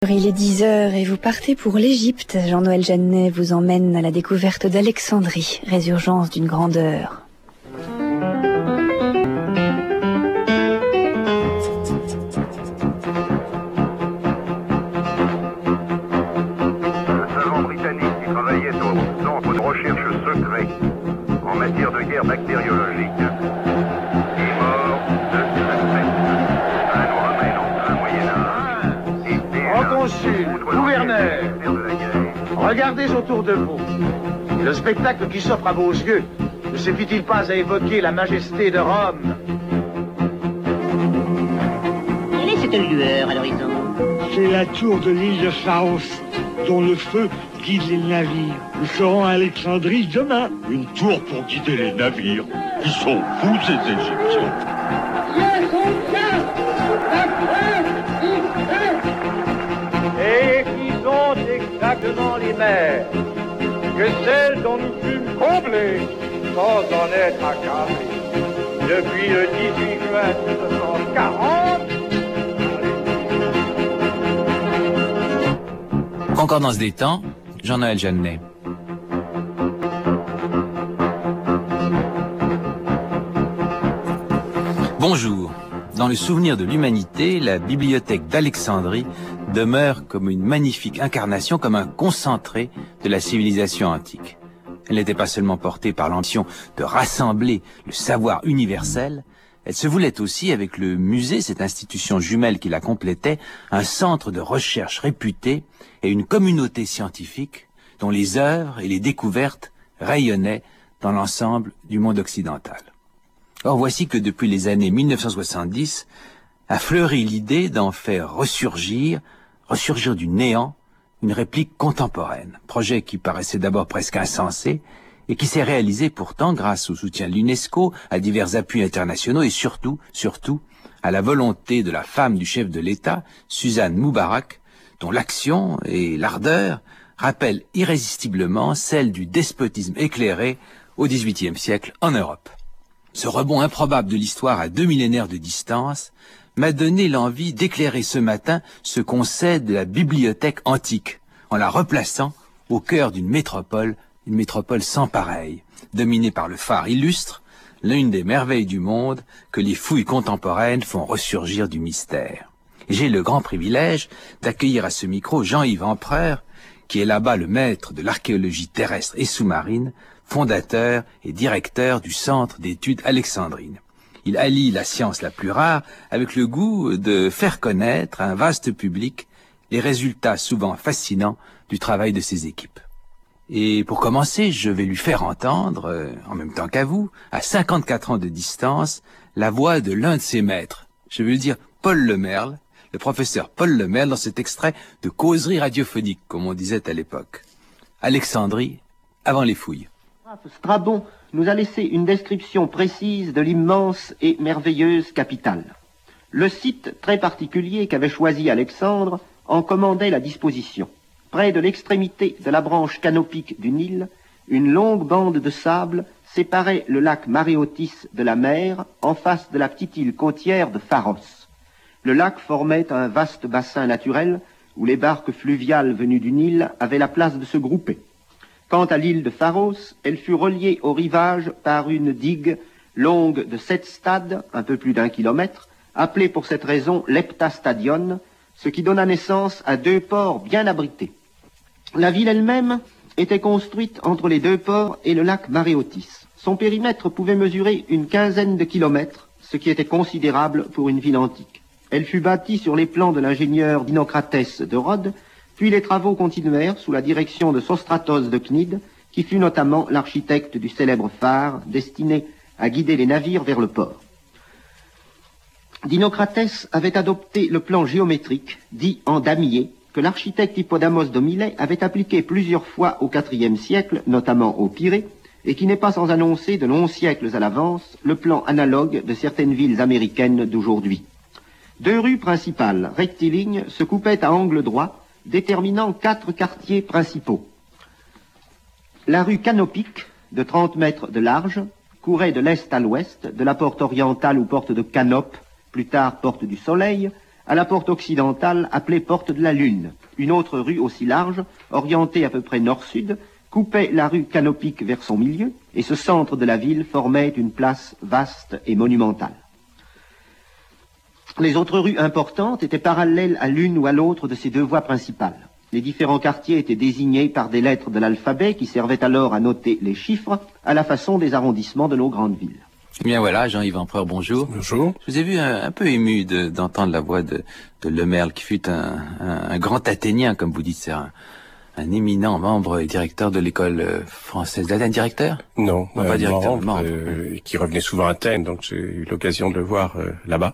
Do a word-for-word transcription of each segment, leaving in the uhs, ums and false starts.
Il est dix heures et vous partez pour l'Égypte. Jean-Noël Jeannet vous emmène à la découverte d'Alexandrie, résurgence d'une grandeur. Le savant britannique qui travaillait au centre de recherche secret en matière de guerre bactériologique est mort de cette à nous ramène en plein Moyen-Âge. En consul, gouverneur, regardez autour de vous. Le spectacle qui s'offre à vos yeux ne suffit-il pas à évoquer la majesté de Rome? Quelle est cette lueur à l'horizon? C'est la tour de l'île de Pharos, dont le feu guide les navires. Nous serons à Alexandrie demain. Une tour pour guider les navires. Ils sont fous, ces Égyptiens. Et qui sont exactement les mers que celles dont nous fûmes comblés sans en être accablés depuis le dix-huit juin mille neuf cent quarante. Concordance des temps, Jean-Noël Jeannet. Bonjour. Dans le souvenir de l'humanité, la bibliothèque d'Alexandrie demeure comme une magnifique incarnation, comme un concentré de la civilisation antique. Elle n'était pas seulement portée par l'ambition de rassembler le savoir universel, elle se voulait aussi, avec le musée, cette institution jumelle qui la complétait, un centre de recherche réputé et une communauté scientifique dont les œuvres et les découvertes rayonnaient dans l'ensemble du monde occidental. Or, voici que depuis les années mille neuf cent soixante-dix, a fleuri l'idée d'en faire ressurgir, ressurgir du néant, une réplique contemporaine. Projet qui paraissait d'abord presque insensé et qui s'est réalisé pourtant grâce au soutien de l'UNESCO, à divers appuis internationaux et surtout, surtout, à la volonté de la femme du chef de l'État, Suzanne Moubarak, dont l'action et l'ardeur rappellent irrésistiblement celle du despotisme éclairé au dix-huitième siècle en Europe. Ce rebond improbable de l'histoire à deux millénaires de distance m'a donné l'envie d'éclairer ce matin ce qu'on sait de la bibliothèque antique, en la replaçant au cœur d'une métropole, une métropole sans pareille, dominée par le phare illustre, l'une des merveilles du monde que les fouilles contemporaines font ressurgir du mystère. J'ai le grand privilège d'accueillir à ce micro Jean-Yves Empereur, qui est là-bas le maître de l'archéologie terrestre et sous-marine, fondateur et directeur du Centre d'études alexandrines. Il allie la science la plus rare avec le goût de faire connaître à un vaste public les résultats souvent fascinants du travail de ses équipes. Et pour commencer, je vais lui faire entendre, euh, en même temps qu'à vous, à cinquante-quatre ans de distance, la voix de l'un de ses maîtres. Je veux dire Paul Le Merle, le professeur Paul Le Merle dans cet extrait de causerie radiophonique, comme on disait à l'époque. Alexandrie, avant les fouilles. Strabon nous a laissé une description précise de l'immense et merveilleuse capitale. Le site très particulier qu'avait choisi Alexandre en commandait la disposition. Près de l'extrémité de la branche canopique du Nil, une longue bande de sable séparait le lac Maréotis de la mer en face de la petite île côtière de Pharos. Le lac formait un vaste bassin naturel où les barques fluviales venues du Nil avaient la place de se grouper. Quant à l'île de Pharos, elle fut reliée au rivage par une digue longue de sept stades, un peu plus d'un kilomètre, appelée pour cette raison l'Heptastadion, ce qui donna naissance à deux ports bien abrités. La ville elle-même était construite entre les deux ports et le lac Maréotis. Son périmètre pouvait mesurer une quinzaine de kilomètres, ce qui était considérable pour une ville antique. Elle fut bâtie sur les plans de l'ingénieur Dinocratès de Rhodes, puis les travaux continuèrent sous la direction de Sostratos de Cnide, qui fut notamment l'architecte du célèbre phare destiné à guider les navires vers le port. Dinocratès avait adopté le plan géométrique, dit en damier, que l'architecte Hippodamos de Milet avait appliqué plusieurs fois au quatrième siècle, notamment au Pirée, et qui n'est pas sans annoncer de longs siècles à l'avance le plan analogue de certaines villes américaines d'aujourd'hui. Deux rues principales, rectilignes, se coupaient à angle droit, déterminant quatre quartiers principaux. La rue Canopique, de trente mètres de large, courait de l'est à l'ouest, de la porte orientale ou porte de Canope, plus tard porte du Soleil, à la porte occidentale appelée Porte de la Lune. Une autre rue aussi large, orientée à peu près nord-sud, coupait la rue Canopique vers son milieu, et ce centre de la ville formait une place vaste et monumentale. Les autres rues importantes étaient parallèles à l'une ou à l'autre de ces deux voies principales. Les différents quartiers étaient désignés par des lettres de l'alphabet qui servaient alors à noter les chiffres à la façon des arrondissements de nos grandes villes. Eh bien voilà, Jean-Yves Empereur, bonjour. Bonjour. Je vous ai vu un, un peu ému de, d'entendre la voix de, de Lemerle, qui fut un, un, un grand Athénien, comme vous dites, c'est un, un éminent membre et directeur de l'école française d'Athènes. Directeur ? Non, non euh, pas directeur, membre, membre. Euh, qui revenait souvent à Athènes, donc j'ai eu l'occasion de le voir euh, là-bas.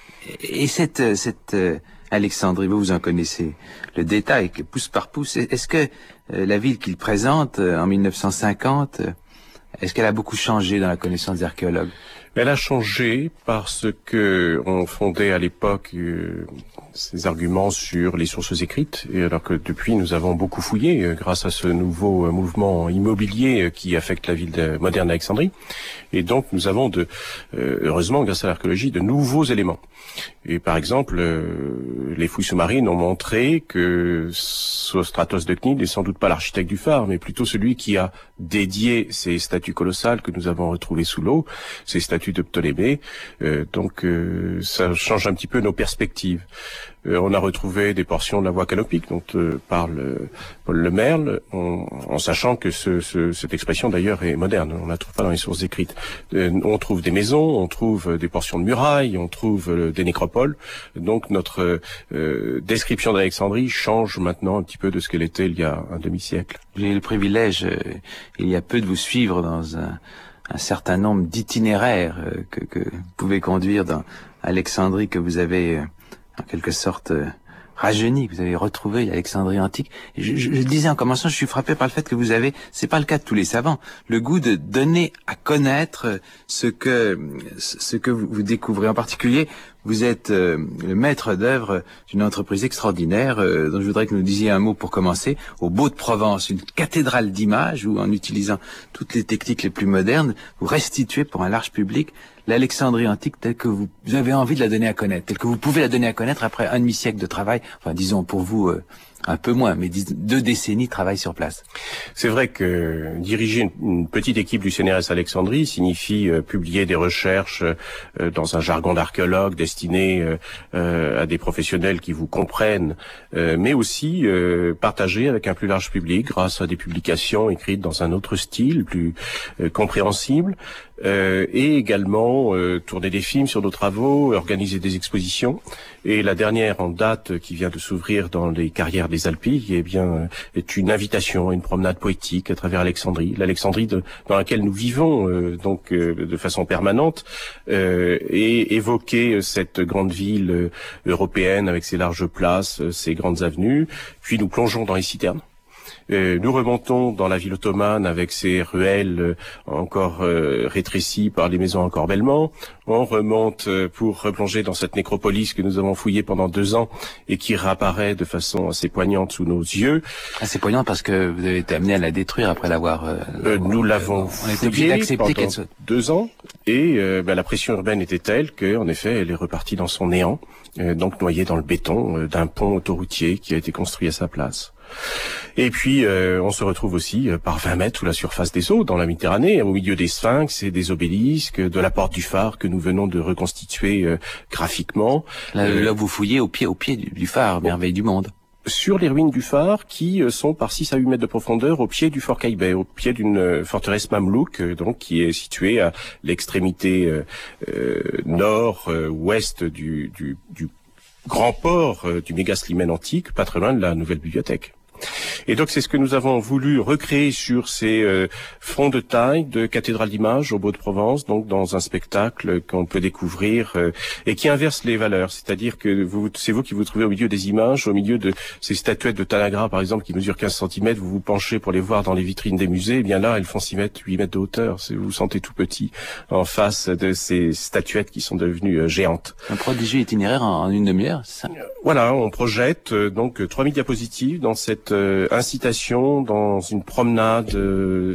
Et cette, cette euh, Alexandrie, vous, vous en connaissez le détail, que pouce par pouce. Est-ce que euh, la ville qu'il présente euh, en mille neuf cent cinquante, euh, est-ce qu'elle a beaucoup changé dans la connaissance des archéologues ? Elle a changé parce que on fondait à l'époque euh, ces arguments sur les sources écrites, et alors que depuis nous avons beaucoup fouillé euh, grâce à ce nouveau euh, mouvement immobilier euh, qui affecte la ville de, moderne d'Alexandrie, et donc nous avons de, euh, heureusement grâce à l'archéologie, de nouveaux éléments. Et par exemple, euh, les fouilles sous-marines ont montré que Sostratos de Cnide n'est sans doute pas l'architecte du phare, mais plutôt celui qui a dédié ces statues colossales que nous avons retrouvées sous l'eau, ces statues de Ptolémée. Euh, donc euh, ça change un petit peu nos perspectives. Euh, on a retrouvé des portions de la voie canopique dont euh, parle euh, Paul Lemerle, en, en sachant que ce, ce, cette expression d'ailleurs est moderne, on ne la trouve pas dans les sources écrites. Euh, on trouve des maisons, on trouve des portions de murailles, on trouve euh, des nécropoles. Donc notre euh, description d'Alexandrie change maintenant un petit peu de ce qu'elle était il y a un demi-siècle. J'ai eu le privilège, euh, il y a peu, de vous suivre dans un, un certain nombre d'itinéraires euh, que, que vous pouvez conduire dans Alexandrie, que vous avez euh, en quelque sorte euh, rajeuni, que vous avez retrouvé l'Alexandrie antique. Et je, je, je disais en commençant, je suis frappé par le fait que vous avez, c'est pas le cas de tous les savants, le goût de donner à connaître ce que ce que vous, vous découvrez. En particulier, vous êtes euh, le maître d'œuvre d'une entreprise extraordinaire euh, dont je voudrais que nous disiez un mot pour commencer. Au Beau de Provence, une cathédrale d'images où, en utilisant toutes les techniques les plus modernes, vous restituez pour un large public l'Alexandrie antique telle que vous avez envie de la donner à connaître, telle que vous pouvez la donner à connaître après un demi-siècle de travail, enfin disons pour vous euh, un peu moins, mais dis, deux décennies de travail sur place. C'est vrai que diriger une, une petite équipe du C N R S Alexandrie signifie euh, publier des recherches euh, dans un jargon d'archéologue destiné euh, euh, à des professionnels qui vous comprennent, euh, mais aussi euh, partager avec un plus large public grâce à des publications écrites dans un autre style, plus euh, compréhensible, euh, et également euh, tourner des films sur nos travaux, organiser des expositions. Et la dernière en date qui vient de s'ouvrir dans les carrières des Alpilles, eh bien, est une invitation à une promenade poétique à travers Alexandrie, l'Alexandrie de, dans laquelle nous vivons euh, donc euh, de façon permanente, euh, et évoquer cette grande ville euh, européenne avec ses larges places, euh, ses grandes avenues. Puis nous plongeons dans les citernes. Euh, nous remontons dans la ville ottomane avec ses ruelles euh, encore euh, rétrécies par les maisons encorbellement. On remonte euh, pour replonger dans cette nécropolis que nous avons fouillée pendant deux ans et qui réapparaît de façon assez poignante sous nos yeux. Assez poignant parce que vous avez été amené à la détruire après l'avoir... Euh, euh, nous l'avons on était obligé d'accepter qu'elle soit... deux ans et euh, ben, la pression urbaine était telle qu'en effet elle est repartie dans son néant, euh, donc noyée dans le béton euh, d'un pont autoroutier qui a été construit à sa place. Et puis euh, on se retrouve aussi euh, par vingt mètres sous la surface des eaux dans la Méditerranée, au milieu des sphinx et des obélisques, de la porte du phare que nous venons de reconstituer euh, graphiquement. Là, euh, là vous fouillez au pied, au pied du, du phare, bon. Merveille du monde. Sur les ruines du phare qui euh, sont par six à huit mètres de profondeur au pied du fort Caïbet, au pied d'une euh, forteresse mamelouk, euh, donc qui est située à l'extrémité euh, euh, nord-ouest euh, du, du, du grand port euh, du méga-slimène antique, pas très loin de la nouvelle bibliothèque. Et donc c'est ce que nous avons voulu recréer sur ces euh, fonds de taille de cathédrale d'images au Beau de Provence, donc dans un spectacle qu'on peut découvrir euh, et qui inverse les valeurs, c'est-à-dire que vous, c'est vous qui vous trouvez au milieu des images, au milieu de ces statuettes de Tanagra par exemple qui mesurent quinze centimètres, vous vous penchez pour les voir dans les vitrines des musées, et bien là elles font six mètres, huit mètres de hauteur, vous vous sentez tout petit en face de ces statuettes qui sont devenues euh, géantes. Un prodigieux itinéraire en, en une demi-heure, c'est ça ? Voilà, on projette euh, donc trois mille diapositives dans cette euh, incitation, dans une promenade euh,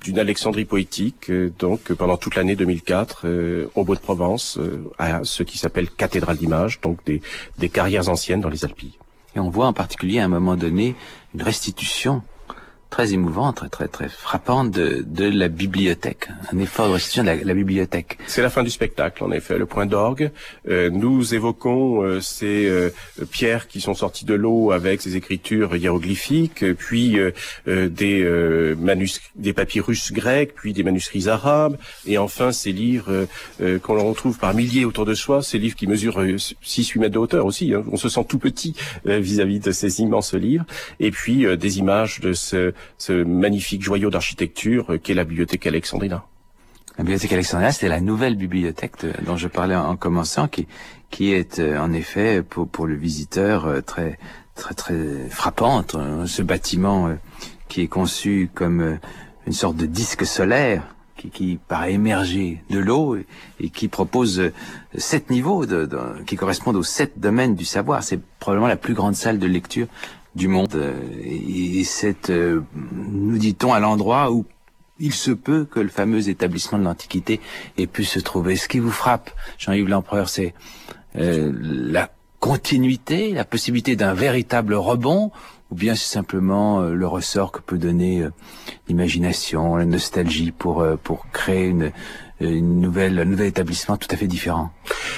d'une Alexandrie poétique, euh, donc pendant toute l'année deux mille quatre, euh, au Beau-de-Provence, euh, à ce qui s'appelle Cathédrale d'images, donc des, des carrières anciennes dans les Alpilles. Et on voit en particulier à un moment donné une restitution très émouvante, très très très frappante de, de la bibliothèque, un effort de restitution de la, la bibliothèque. C'est la fin du spectacle, en effet, le point d'orgue. Euh, nous évoquons euh, ces euh, pierres qui sont sorties de l'eau avec ces écritures hiéroglyphiques, puis euh, euh, des euh, manuscrits, des papyrus grecs, puis des manuscrits arabes, et enfin ces livres euh, euh, qu'on retrouve par milliers autour de soi, ces livres qui mesurent euh, six huit mètres de hauteur aussi. Hein. On se sent tout petit euh, vis-à-vis de ces immenses livres, et puis euh, des images de ce ce magnifique joyau d'architecture euh, qu'est la bibliothèque alexandrina. La bibliothèque alexandrina, c'est la nouvelle bibliothèque de, dont je parlais en, en commençant, qui, qui est euh, en effet pour, pour le visiteur euh, très très très frappante. Euh, ce bâtiment euh, qui est conçu comme euh, une sorte de disque solaire qui, qui paraît émerger de l'eau et, et qui propose euh, sept niveaux de, de, qui correspondent aux sept domaines du savoir. C'est probablement la plus grande salle de lecture du monde, et c'est, euh, nous dit-on, à l'endroit où il se peut que le fameux établissement de l'Antiquité ait pu se trouver. Ce qui vous frappe, Jean-Yves Lempereur, c'est euh, la continuité, la possibilité d'un véritable rebond, ou bien c'est simplement euh, le ressort que peut donner euh, l'imagination, la nostalgie pour euh, pour créer une, une nouvelle, un nouvel établissement tout à fait différent.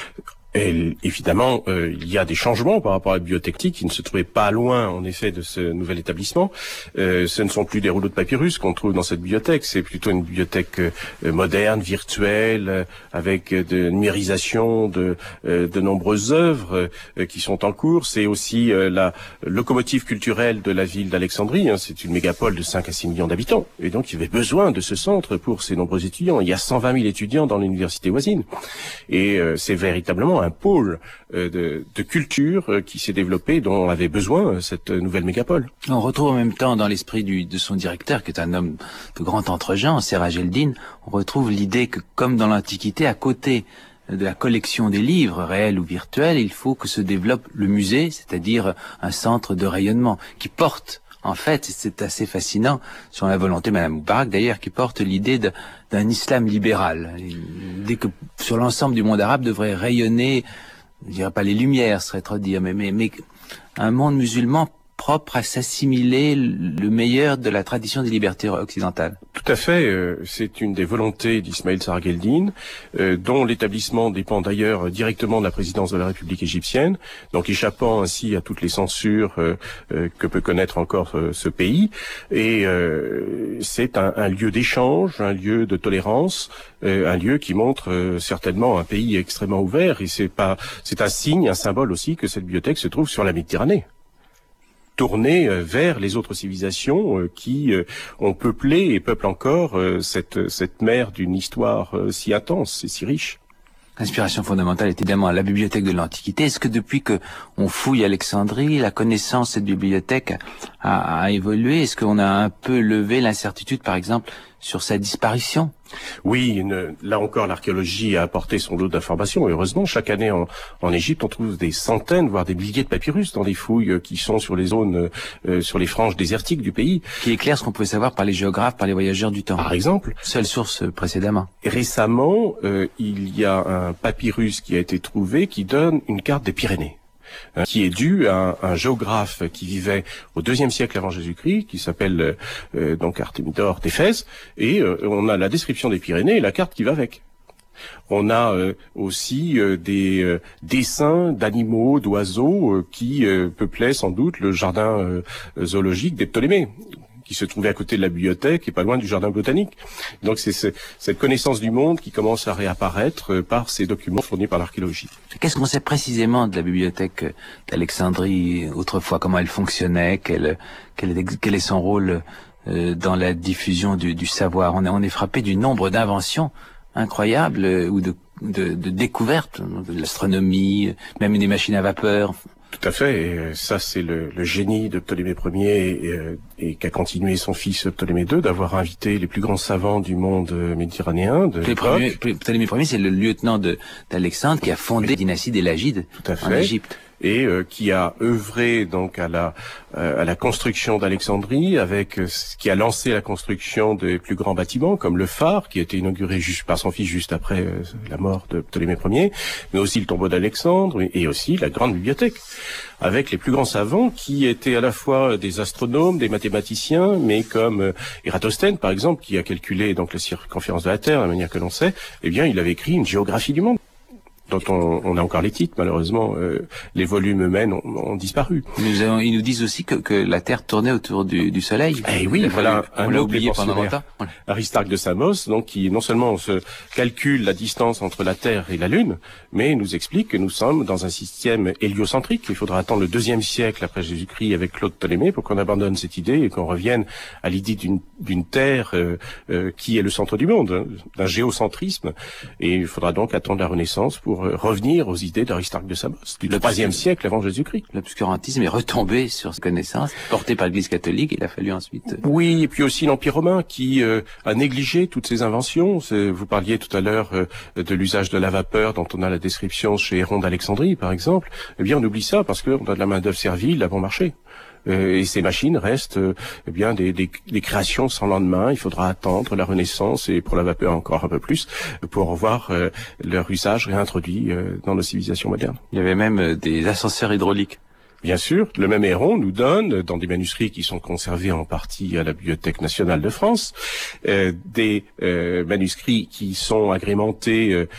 Et évidemment, euh, il y a des changements par rapport à la bibliothèque qui ne se trouvait pas loin, en effet, de ce nouvel établissement. Euh, ce ne sont plus des rouleaux de papyrus qu'on trouve dans cette bibliothèque, c'est plutôt une bibliothèque euh, moderne, virtuelle, euh, avec de numérisation de, euh, de nombreuses œuvres euh, qui sont en cours. C'est aussi euh, la locomotive culturelle de la ville d'Alexandrie. Hein. C'est une mégapole de cinq à six millions d'habitants. Et donc, il y avait besoin de ce centre pour ces nombreux étudiants. Il y a cent vingt mille étudiants dans l'université voisine. Et euh, c'est véritablement un pôle euh, de, de culture euh, qui s'est développé, dont avait besoin euh, cette nouvelle mégapole. On retrouve en même temps dans l'esprit du, de son directeur, qui est un homme de grand entre-gens, Siraj el-Din, on retrouve l'idée que, comme dans l'Antiquité, à côté de la collection des livres, réels ou virtuels, il faut que se développe le musée, c'est-à-dire un centre de rayonnement qui porte, en fait, c'est assez fascinant, sur la volonté de Madame Moubarak d'ailleurs, qui porte l'idée d'un islam libéral. L'idée que sur l'ensemble du monde arabe devrait rayonner, je dirais pas les lumières, ce serait trop dire, mais, mais, mais un monde musulman propre à s'assimiler le meilleur de la tradition des libertés occidentales. Tout à fait, euh, c'est une des volontés d'Ismaël Sarg el-Din, euh, dont l'établissement dépend d'ailleurs directement de la présidence de la République égyptienne, donc échappant ainsi à toutes les censures euh, euh, que peut connaître encore euh, ce pays. Et euh, c'est un, un lieu d'échange, un lieu de tolérance, euh, un lieu qui montre euh, certainement un pays extrêmement ouvert. Et c'est pas, c'est un signe, un symbole aussi que cette bibliothèque se trouve sur la Méditerranée, tournée vers les autres civilisations qui ont peuplé et peuplent encore cette, cette mer d'une histoire si intense et si riche. L'inspiration fondamentale est évidemment la bibliothèque de l'Antiquité. Est-ce que depuis que on fouille Alexandrie, la connaissance de cette bibliothèque a, a évolué? Est-ce qu'on a un peu levé l'incertitude, par exemple, sur sa disparition? Oui, une, là encore, l'archéologie a apporté son lot d'informations. Heureusement, chaque année en, en Égypte, on trouve des centaines, voire des milliers de papyrus dans des fouilles qui sont sur les zones, euh, sur les franges désertiques du pays. Qui éclairent ce qu'on pouvait savoir par les géographes, par les voyageurs du temps. Par exemple. Seule source précédemment. Et récemment, euh, il y a un papyrus qui a été trouvé qui donne une carte des Pyrénées, qui est dû à un, un géographe qui vivait au deuxième siècle avant Jésus-Christ, qui s'appelle euh, donc Artémidore d'Éphèse, et euh, on a la description des Pyrénées et la carte qui va avec. On a euh, aussi euh, des euh, dessins d'animaux, d'oiseaux euh, qui euh, peuplaient sans doute le jardin euh, zoologique des Ptolémées, qui se trouvait à côté de la bibliothèque et pas loin du jardin botanique. Donc c'est ce, cette connaissance du monde qui commence à réapparaître par ces documents fournis par l'archéologie. Qu'est-ce qu'on sait précisément de la bibliothèque d'Alexandrie autrefois? Comment elle fonctionnait? Quel, quel, est, quel est son rôle euh, dans la diffusion du, du savoir? On est, on est frappé du nombre d'inventions incroyables euh, ou de, de, de découvertes, de l'astronomie, même des machines à vapeur. Tout à fait, et ça c'est le, le génie de Ptolémée Ier et, et qu'a continué son fils Ptolémée deux, d'avoir invité les plus grands savants du monde méditerranéen de l'époque. Ptolémée Ier, c'est le lieutenant de d'Alexandre qui a fondé la dynastie des Lagides en Égypte. et euh, qui a œuvré donc à la euh, à la construction d'Alexandrie, avec euh, qui a lancé la construction des plus grands bâtiments comme le phare qui a été inauguré juste par son fils juste après euh, la mort de Ptolémée Ier, mais aussi le tombeau d'Alexandre et aussi la grande bibliothèque avec les plus grands savants qui étaient à la fois des astronomes, des mathématiciens, mais comme euh, Ératosthène par exemple qui a calculé donc la circonférence de la Terre, la manière que l'on sait, eh bien il avait écrit une géographie du monde dont on, on a encore les titres, malheureusement, euh, les volumes eux-mêmes ont, ont disparu. Nous avons, ils nous disent aussi que, que la Terre tournait autour du, du Soleil. Eh oui, voilà, on l'a oublié pendant longtemps. Aristarque de Samos, donc qui non seulement se calcule la distance entre la Terre et la Lune, mais nous explique que nous sommes dans un système héliocentrique. Il faudra attendre le deuxième siècle après Jésus-Christ avec Claude Ptolémée pour qu'on abandonne cette idée et qu'on revienne à l'idée d'une, d'une Terre euh, euh, qui est le centre du monde, hein, d'un géocentrisme. Et il faudra donc attendre la Renaissance pour revenir aux idées d'Aristarque de Samos, du troisième siècle avant Jésus-Christ. L'obscurantisme est retombé sur ces connaissances, porté par l'Église catholique, il a fallu ensuite... Oui, et puis aussi l'Empire romain qui euh, a négligé toutes ces inventions. C'est, vous parliez tout à l'heure euh, de l'usage de la vapeur dont on a la description chez Héron d'Alexandrie, par exemple. Eh bien, on oublie ça parce qu'on a de la main-d'œuvre servile à bon marché. Euh, et ces machines restent euh, eh bien des, des, des créations sans lendemain. Il faudra attendre la Renaissance et pour la vapeur encore un peu plus pour voir euh, leur usage réintroduit euh, dans nos civilisations modernes. Il y avait même euh, des ascenseurs hydrauliques. Bien sûr, le même Héron nous donne, dans des manuscrits qui sont conservés en partie à la Bibliothèque nationale de France, euh, des euh, manuscrits qui sont agrémentés euh,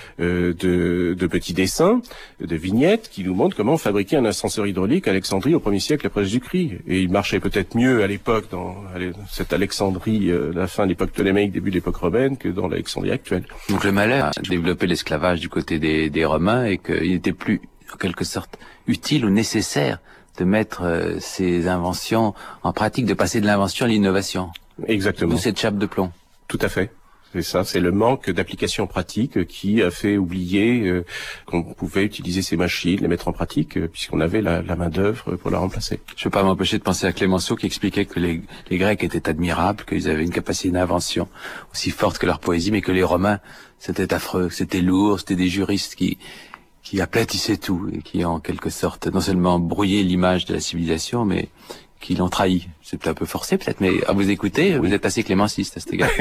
de, de petits dessins, de vignettes, qui nous montrent comment fabriquer un ascenseur hydraulique à Alexandrie au premier siècle après Jésus-Christ. Et il marchait peut-être mieux à l'époque, dans cette Alexandrie, euh, la fin de l'époque ptolémaïque, début de l'époque romaine, que dans l'Alexandrie actuelle. Donc le malheur a développé l'esclavage du côté des, des Romains et qu'il était plus, en quelque sorte, utile ou nécessaire de mettre euh, ces inventions en pratique, de passer de l'invention à l'innovation. Exactement. D'où cette chape de plomb. Tout à fait. C'est ça, c'est le manque d'application pratique qui a fait oublier euh, qu'on pouvait utiliser ces machines, les mettre en pratique, euh, puisqu'on avait la, la main-d'œuvre pour la remplacer. Je ne peux pas m'empêcher de penser à Clémenceau qui expliquait que les, les Grecs étaient admirables, qu'ils avaient une capacité d'invention aussi forte que leur poésie, mais que les Romains, c'était affreux, c'était lourd, c'était des juristes qui... qui aplatissaient tout et qui en quelque sorte non seulement brouillé l'image de la civilisation, mais qui l'ont trahi. C'est un peu forcé peut-être, mais à vous écouter, vous êtes assez clémenciste à cet égard.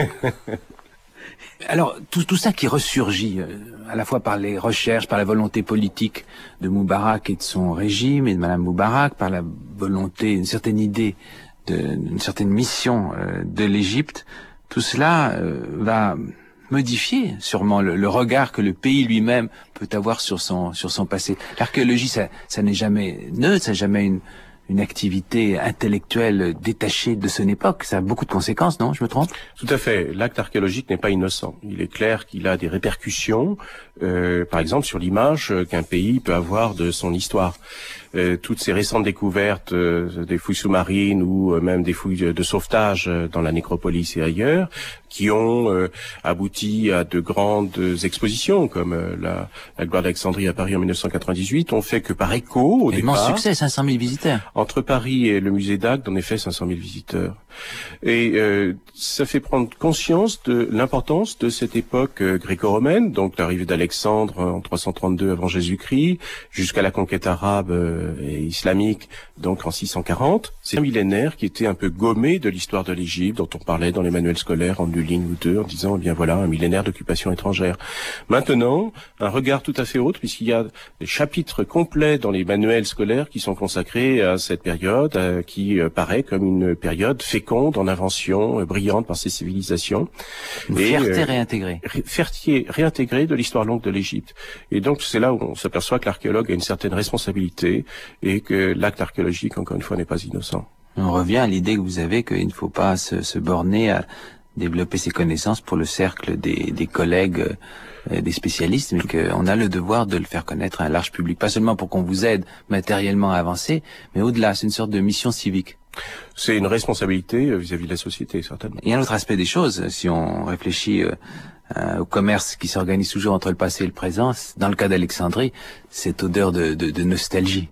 Alors, tout, tout ça qui ressurgit, euh, à la fois par les recherches, par la volonté politique de Moubarak et de son régime, et de Madame Moubarak, par la volonté, une certaine idée, de, une certaine mission euh, de l'Égypte, tout cela euh, va... modifier sûrement le, le regard que le pays lui-même peut avoir sur son sur son passé. L'archéologie, ça, ça n'est jamais neutre, ça n'est jamais une une activité intellectuelle détachée de son époque. Ça a beaucoup de conséquences, non? Je me trompe? Tout à fait. L'acte archéologique n'est pas innocent. Il est clair qu'il a des répercussions, euh, par exemple sur l'image qu'un pays peut avoir de son histoire. Euh, toutes ces récentes découvertes euh, des fouilles sous-marines ou euh, même des fouilles de sauvetage euh, dans la nécropolis et ailleurs, qui ont euh, abouti à de grandes expositions comme euh, la, la gloire d'Alexandrie à Paris en mille neuf cent quatre-vingt-dix-huit, ont fait que par écho, au immense départ... succès, cinq cent mille visiteurs. Entre Paris et le musée d'Agde, en effet, cinq cent mille visiteurs. Et euh, ça fait prendre conscience de l'importance de cette époque euh, gréco-romaine, donc l'arrivée d'Alexandre en trois cent trente-deux avant Jésus-Christ, jusqu'à la conquête arabe euh, et islamique, donc en six cent quarante. C'est un millénaire qui était un peu gommé de l'histoire de l'Égypte, dont on parlait dans les manuels scolaires en une ligne ou deux, en disant, eh bien voilà, un millénaire d'occupation étrangère. Maintenant, un regard tout à fait autre, puisqu'il y a des chapitres complets dans les manuels scolaires qui sont consacrés à cette période, euh, qui euh, paraît comme une période féconde en invention, euh, brillante par ses civilisations. Une et, fierté euh, réintégrée. Fierté réintégrée de l'histoire longue de l'Égypte. Et donc c'est là où on s'aperçoit que l'archéologue a une certaine responsabilité et que l'acte archéologique, encore une fois, n'est pas innocent. On revient à l'idée que vous avez qu'il ne faut pas se, se borner à développer ses connaissances pour le cercle des, des collègues, euh, des spécialistes, mais qu'on a le devoir de le faire connaître à un large public. Pas seulement pour qu'on vous aide matériellement à avancer, mais au-delà, c'est une sorte de mission civique. C'est une responsabilité vis-à-vis de la société, certainement. Il y a un autre aspect des choses, si on réfléchit euh, euh, au commerce qui s'organise toujours entre le passé et le présent, dans le cas d'Alexandrie, cette odeur de, de, de nostalgie.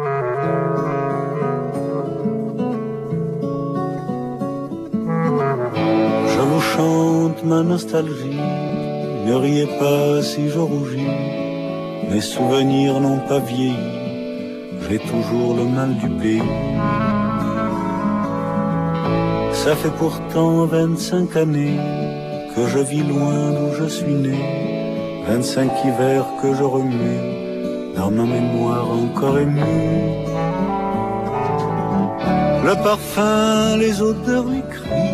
Je vous chante ma nostalgie, ne riez pas si je rougis, mes souvenirs n'ont pas vieilli, fait toujours le mal du pays. Ça fait pourtant vingt-cinq années que je vis loin d'où je suis né, vingt-cinq hivers que je remue dans ma mémoire encore émue. Le parfum, les odeurs, les cris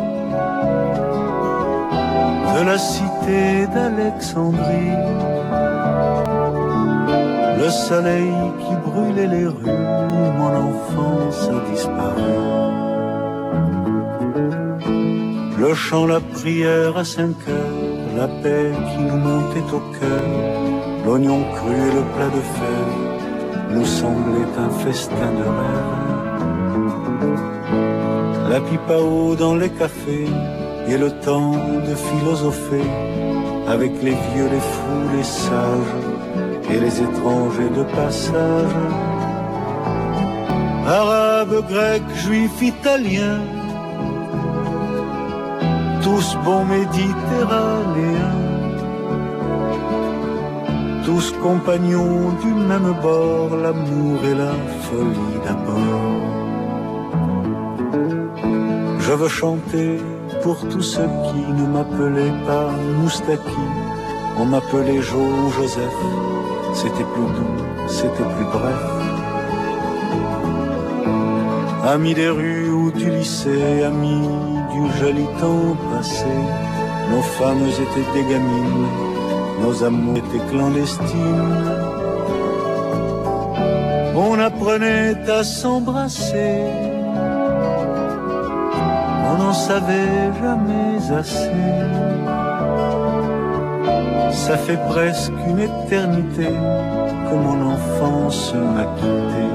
de la cité d'Alexandrie, le soleil qui brûlait les rues, mon enfance a disparu. Le chant, la prière à cinq heures, la paix qui nous montait au cœur, l'oignon cru et le plat de fèves nous semblaient un festin de rêve. La pipe à eau dans les cafés et le temps de philosopher avec les vieux, les fous, les sages et les étrangers de passage. Arabes, grecs, juifs, italiens, tous bons méditerranéens, tous compagnons du même bord, l'amour et la folie d'abord. Je veux chanter pour tous ceux qui ne m'appelaient pas Moustaki. On m'appelait Jo ou Joseph, c'était plus doux, c'était plus bref. Amis des rues ou du lycée, amis du joli temps passé, nos femmes étaient des gamines, nos amours étaient clandestines. On apprenait à s'embrasser, on n'en savait jamais assez. Ça fait presque une éternité que mon enfance m'a quitté.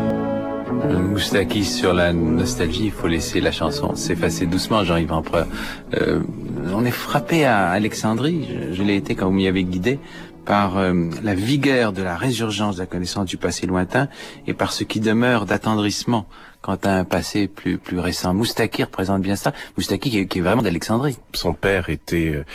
Moustaki sur la nostalgie, il faut laisser la chanson s'effacer doucement, Jean-Yves Empereur. Euh, on est frappé à Alexandrie, je, je l'ai été quand vous m'y avez guidé, par euh, la vigueur de la résurgence de la connaissance du passé lointain et par ce qui demeure d'attendrissement quant à un passé plus plus récent. Moustaki représente bien ça. Moustaki qui est, qui est vraiment d'Alexandrie. Son père était euh,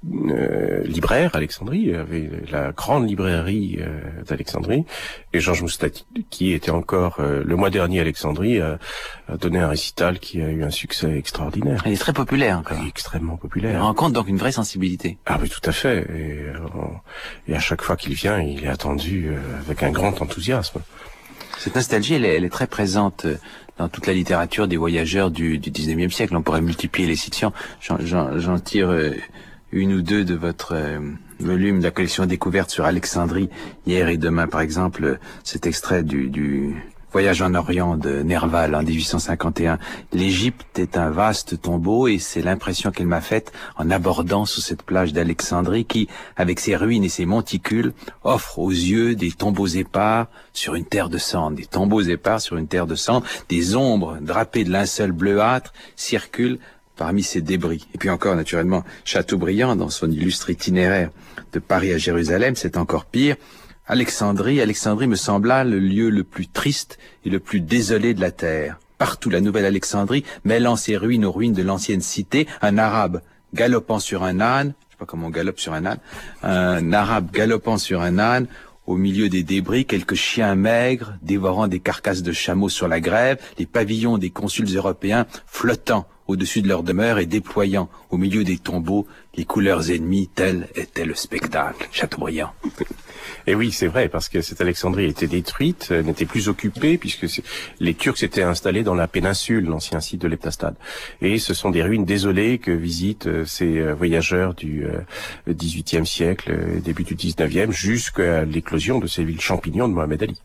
euh, libraire à Alexandrie, il avait la grande librairie euh, d'Alexandrie, et Georges Moustaki, qui était encore euh, le mois dernier à Alexandrie, a, a donné un récital qui a eu un succès extraordinaire. Il est très populaire encore. Il est extrêmement populaire. Il rencontre donc une vraie sensibilité. Ah oui, tout à fait. Et, euh, et à chaque fois qu'il vient, il est attendu euh, avec un grand enthousiasme. Cette nostalgie, elle est, elle est très présente dans toute la littérature des voyageurs du, du dix-neuvième siècle. On pourrait multiplier les citations. J'en, j'en, j'en tire euh, une ou deux de votre euh, volume de la collection Découverte sur Alexandrie, hier et demain, par exemple, euh, cet extrait du, du Voyage en Orient de Nerval en dix-huit cent cinquante et un. L'Égypte est un vaste tombeau et c'est l'impression qu'elle m'a faite en abordant sous cette plage d'Alexandrie qui, avec ses ruines et ses monticules, offre aux yeux des tombeaux épars sur une terre de cendre. Des tombeaux épars sur une terre de cendre, des ombres drapées de linceul bleuâtre circulent parmi ces débris. Et puis encore, naturellement, Chateaubriand, dans son illustre itinéraire de Paris à Jérusalem, c'est encore pire. Alexandrie, Alexandrie me sembla le lieu le plus triste et le plus désolé de la terre. Partout la nouvelle Alexandrie, mêlant ses ruines aux ruines de l'ancienne cité, un arabe galopant sur un âne, je sais pas comment on galope sur un âne, un arabe galopant sur un âne, au milieu des débris, quelques chiens maigres dévorant des carcasses de chameaux sur la grève, les pavillons des consuls européens flottant au-dessus de leur demeure et déployant au milieu des tombeaux les couleurs ennemies, tel était le spectacle. Chateaubriand. Et oui, c'est vrai, parce que cette Alexandrie était détruite, euh, n'était plus occupée, puisque les Turcs s'étaient installés dans la péninsule, l'ancien site de l'Heptastade. Et ce sont des ruines désolées que visitent euh, ces euh, voyageurs du euh, dix-huitième siècle, euh, début du dix-neuvième, jusqu'à l'éclosion de ces villes champignons de Mohamed Ali.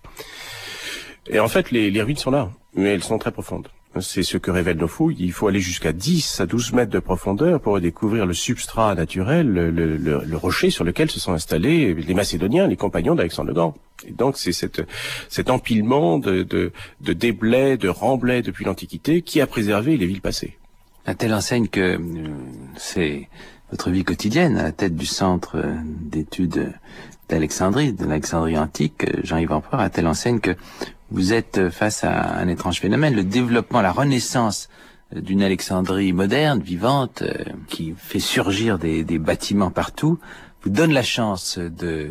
Et en fait, les, les ruines sont là, mais elles sont très profondes. C'est ce que révèlent nos fouilles. Il faut aller jusqu'à dix à douze mètres de profondeur pour découvrir le substrat naturel, le, le, le rocher sur lequel se sont installés les Macédoniens, les compagnons d'Alexandre le Grand. Et donc c'est cette, cet empilement de, de, de déblais, de remblais depuis l'Antiquité qui a préservé les villes passées. À telle enseigne que euh, c'est votre vie quotidienne à la tête du centre euh, d'études d'Alexandrie, de l'Alexandrie antique, Jean-Yves Empereur, à telle enseigne que vous êtes face à un étrange phénomène, le développement, la renaissance d'une Alexandrie moderne, vivante, qui fait surgir des, des bâtiments partout, vous donne la chance de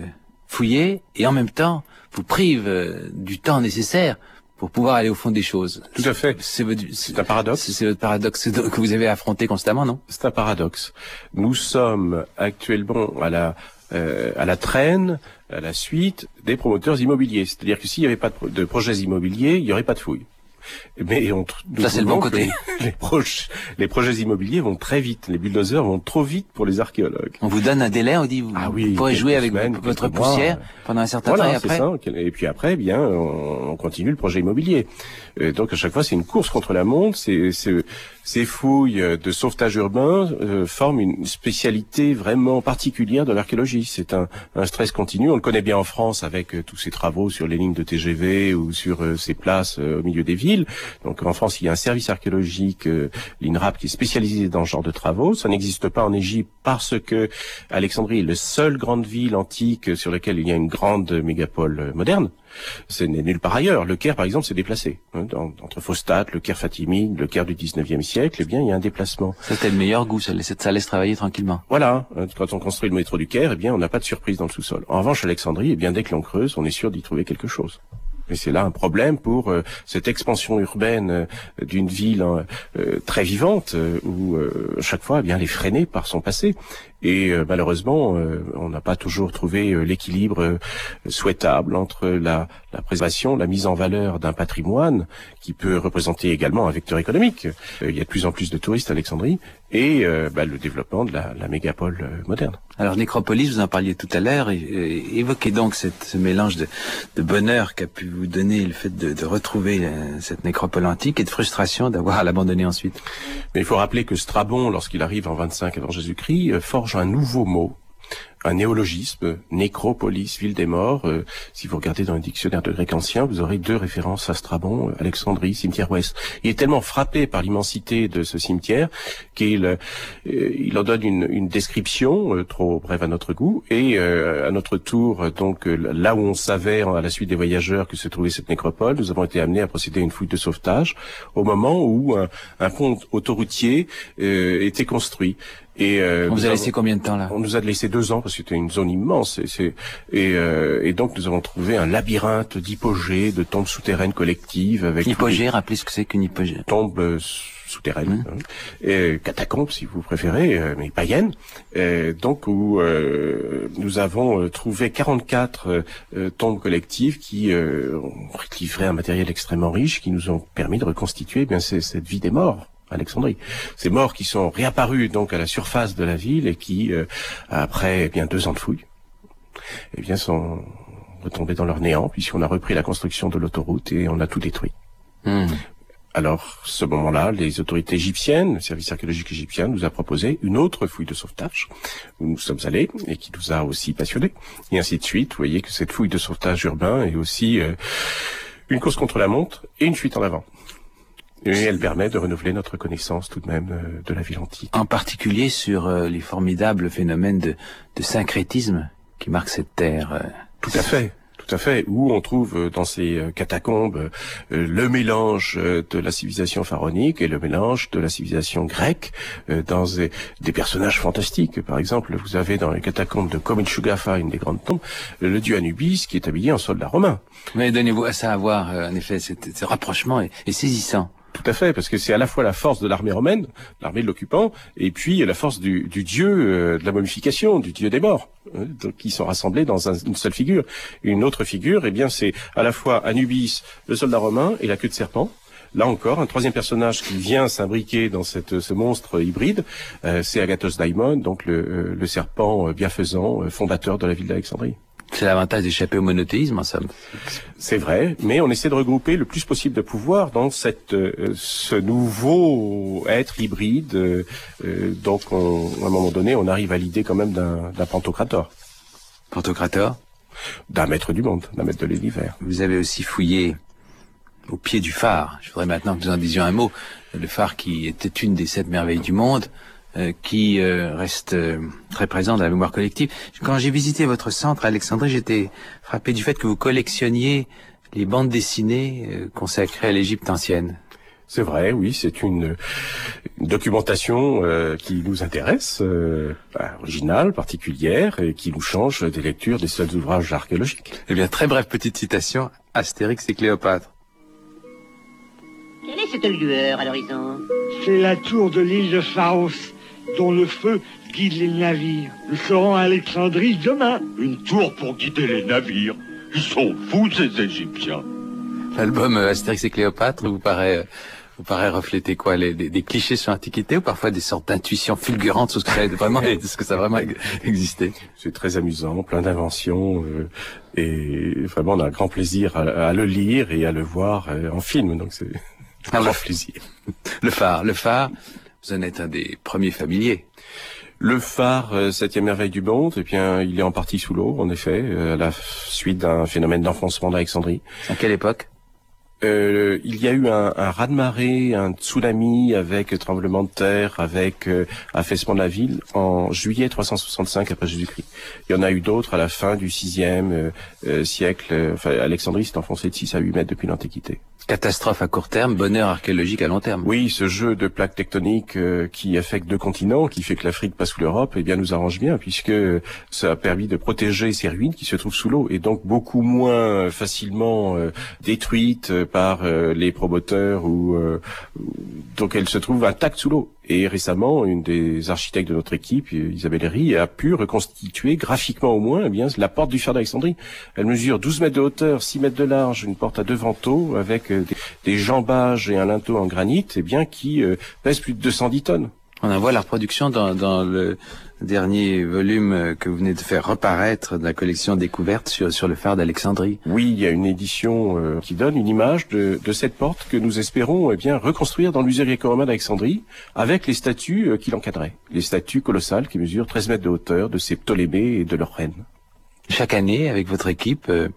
fouiller et en même temps vous prive euh, du temps nécessaire pour pouvoir aller au fond des choses. Tout à fait. C'est, votre, c'est un paradoxe. C'est, c'est votre paradoxe que vous avez affronté constamment, non? C'est un paradoxe. Nous sommes actuellement à la euh, à la traîne, à la suite des promoteurs immobiliers. C'est-à-dire que s'il n'y avait pas de, pro- de projets immobiliers, il n'y aurait pas de fouilles. Mais on, ça c'est le bon côté. Les, les, proches, les projets immobiliers vont très vite, les bulldozers vont trop vite pour les archéologues. On vous donne un délai, on dit vous, ah oui, vous pourrez jouer avec semaines, votre poussière mois. pendant un certain voilà, temps et après. C'est ça. Et puis après, eh bien, on, on continue le projet immobilier. Euh, donc à chaque fois, c'est une course contre la montre. C'est, c'est, ces fouilles de sauvetage urbain euh, forment une spécialité vraiment particulière de l'archéologie. C'est un, un stress continu. On le connaît bien en France avec euh, tous ces travaux sur les lignes de T G V ou sur euh, ces places euh, au milieu des villes. Donc en France, il y a un service archéologique, euh, l'INRAP, qui est spécialisé dans ce genre de travaux. Ça n'existe pas en Égypte parce que Alexandrie est la seule grande ville antique sur laquelle il y a une grande mégapole moderne. Ce n'est nulle part ailleurs. Le Caire, par exemple, s'est déplacé. Hein, dans, entre Phostate, le Caire fatimide, le Caire du dix-neuvième siècle, eh bien, il y a un déplacement. Ça, c'était le meilleur goût. Ça laisse, ça laisse travailler tranquillement. Voilà. Quand on construit le métro du Caire, eh bien, on n'a pas de surprise dans le sous-sol. En revanche, Alexandrie, eh bien, dès que l'on creuse, on est sûr d'y trouver quelque chose. Et c'est là un problème pour euh, cette expansion urbaine euh, d'une ville euh, très vivante euh, où euh, chaque fois, eh bien, elle est freinée par son passé. Et euh, malheureusement, euh, on n'a pas toujours trouvé euh, l'équilibre euh, souhaitable entre la, la préservation, la mise en valeur d'un patrimoine qui peut représenter également un vecteur économique. Euh, il y a de plus en plus de touristes à Alexandrie et euh, bah, le développement de la, la mégapole euh, moderne. Alors nécropolis, vous en parliez tout à l'heure, et, et, évoquez donc cette, ce mélange de, de bonheur qu'a pu vous donner le fait de, de retrouver euh, cette nécropole antique et de frustration d'avoir à l'abandonner ensuite. Mais il faut rappeler que Strabon, lorsqu'il arrive en vingt-cinq avant Jésus-Christ, euh, forge un nouveau mot, un néologisme, nécropolis, ville des morts. Euh, si vous regardez dans le dictionnaire de grec ancien, vous aurez deux références à Strabon, Alexandrie, cimetière ouest. Il est tellement frappé par l'immensité de ce cimetière qu'il euh, il en donne une, une description euh, trop brève à notre goût. Et euh, à notre tour, donc euh, là où on savait à la suite des voyageurs que se trouvait cette nécropole, nous avons été amenés à procéder à une fouille de sauvetage au moment où un, un pont autoroutier euh, était construit. Et euh, on vous a avons, laissé combien de temps là? On nous a laissé deux ans parce que c'était une zone immense. Et, c'est, et, euh, et donc nous avons trouvé un labyrinthe d'hypogées, de tombes souterraines collectives. Avec hypogée, rappelez ce que c'est qu'une hypogée. Tombes euh, souterraines, mmh. hein, et catacombes si vous préférez, euh, mais païennes. Et donc où euh, nous avons trouvé quarante-quatre euh, tombes collectives qui euh, ont livré un matériel extrêmement riche, qui nous ont permis de reconstituer eh bien c'est, cette vie des morts. Alexandrie. Ces morts qui sont réapparus donc à la surface de la ville et qui, euh, après eh bien deux ans de fouilles, eh bien sont retombés dans leur néant puisqu'on a repris la construction de l'autoroute et on a tout détruit. Mmh. Alors, ce moment-là, les autorités égyptiennes, le service archéologique égyptien nous a proposé une autre fouille de sauvetage où nous sommes allés et qui nous a aussi passionnés. Et ainsi de suite. Vous voyez que cette fouille de sauvetage urbain est aussi euh, une course contre la montre et une fuite en avant. Et elle permet de renouveler notre connaissance tout de même euh, de la ville antique. En particulier sur euh, les formidables phénomènes de, de syncrétisme qui marquent cette terre. Euh. Tout à fait. Tout à fait, où on trouve dans ces catacombes euh, le mélange de la civilisation pharaonique et le mélange de la civilisation grecque euh, dans des, des personnages fantastiques. Par exemple, vous avez dans les catacombes de Kominchugafa, une des grandes tombes, le dieu Anubis qui est habillé en soldat romain. Mais donnez-vous à ça à voir, euh, en effet, ce rapprochement est, est saisissant. Tout à fait, parce que c'est à la fois la force de l'armée romaine, l'armée de l'occupant, et puis la force du, du dieu euh, de la momification, du dieu des morts, hein, donc, qui sont rassemblés dans un, une seule figure. Une autre figure, eh bien, c'est à la fois Anubis, le soldat romain, et la queue de serpent. Là encore, un troisième personnage qui vient s'imbriquer dans cette, ce monstre hybride, euh, c'est Agathos Daimon, donc le, euh, le serpent bienfaisant, euh, fondateur de la ville d'Alexandrie. C'est l'avantage d'échapper au monothéisme, en somme. C'est vrai, mais on essaie de regrouper le plus possible de pouvoir dans cette, euh, ce nouveau être hybride. Euh, donc, on, à un moment donné, on arrive à l'idée quand même d'un, d'un pantocrator. Pantocrator ? D'un maître du monde, d'un maître de l'univers. Vous avez aussi fouillé au pied du phare. Je voudrais maintenant que vous en disiez un mot. Le phare qui était une des sept merveilles du monde. Euh, qui euh, reste euh, très présent dans la mémoire collective. Quand j'ai visité votre centre à Alexandrie, j'étais frappé du fait que vous collectionniez les bandes dessinées euh, consacrées à l'Égypte ancienne. C'est vrai, oui, c'est une, une documentation euh, qui nous intéresse, euh, bah, originale, particulière, et qui nous change des lectures des seuls ouvrages archéologiques. Eh bien, très brève petite citation, Astérix et Cléopâtre. Quelle est cette lueur à l'horizon? C'est la tour de l'île de Pharos, dont le feu guide les navires. Nous serons à Alexandrie demain. Une tour pour guider les navires. Ils sont fous, ces Égyptiens. L'album euh, Astérix et Cléopâtre vous paraît, euh, vous paraît refléter quoi, les, des, des clichés sur l'Antiquité ou parfois des sortes d'intuitions fulgurantes sur ce que ça a vraiment, ce que ça a vraiment existé? C'est très amusant, plein d'inventions, euh, et vraiment on a un grand plaisir à, à le lire et à le voir euh, en film, donc c'est un grand plaisir. Le phare, le phare, vous en êtes un des premiers familiers. Le phare, euh, septième merveille du monde, eh bien, il est en partie sous l'eau, en effet, euh, à la suite d'un phénomène d'enfoncement d'Alexandrie. À quelle époque? Euh, il y a eu un, un raz-de-marée, un tsunami avec tremblement de terre, avec euh, affaissement de la ville en juillet trois cent soixante-cinq après Jésus-Christ. Il y en a eu d'autres à la fin du sixième euh, euh, siècle. Euh, enfin, Alexandrie s'est enfoncée de six à huit mètres depuis l'Antiquité. Catastrophe à court terme, bonheur archéologique à long terme. Oui, ce jeu de plaques tectoniques euh, qui affecte deux continents, qui fait que l'Afrique passe sous l'Europe, eh bien nous arrange bien, puisque ça a permis de protéger ces ruines qui se trouvent sous l'eau, et donc beaucoup moins facilement euh, détruites par euh, les promoteurs, ou euh, donc elles se trouvent intactes sous l'eau. Et récemment, une des architectes de notre équipe, Isabelle Herry, a pu reconstituer, graphiquement au moins, eh bien la porte du phare d'Alexandrie. Elle mesure douze mètres de hauteur, six mètres de large, une porte à deux vantaux, avec euh, des, des jambages et un linteau en granit, eh bien qui euh, pèse plus de deux cent dix tonnes. On en voit la reproduction dans, dans le dernier volume que vous venez de faire reparaître de la collection Découverte sur, sur le phare d'Alexandrie. Oui, il y a une édition euh, qui donne une image de, de cette porte que nous espérons eh bien reconstruire dans le musée gréco-romain d'Alexandrie avec les statues euh, qui l'encadraient. Les statues colossales qui mesurent treize mètres de hauteur de ces Ptolémées et de leurs reines. Chaque année, avec votre équipe, euh,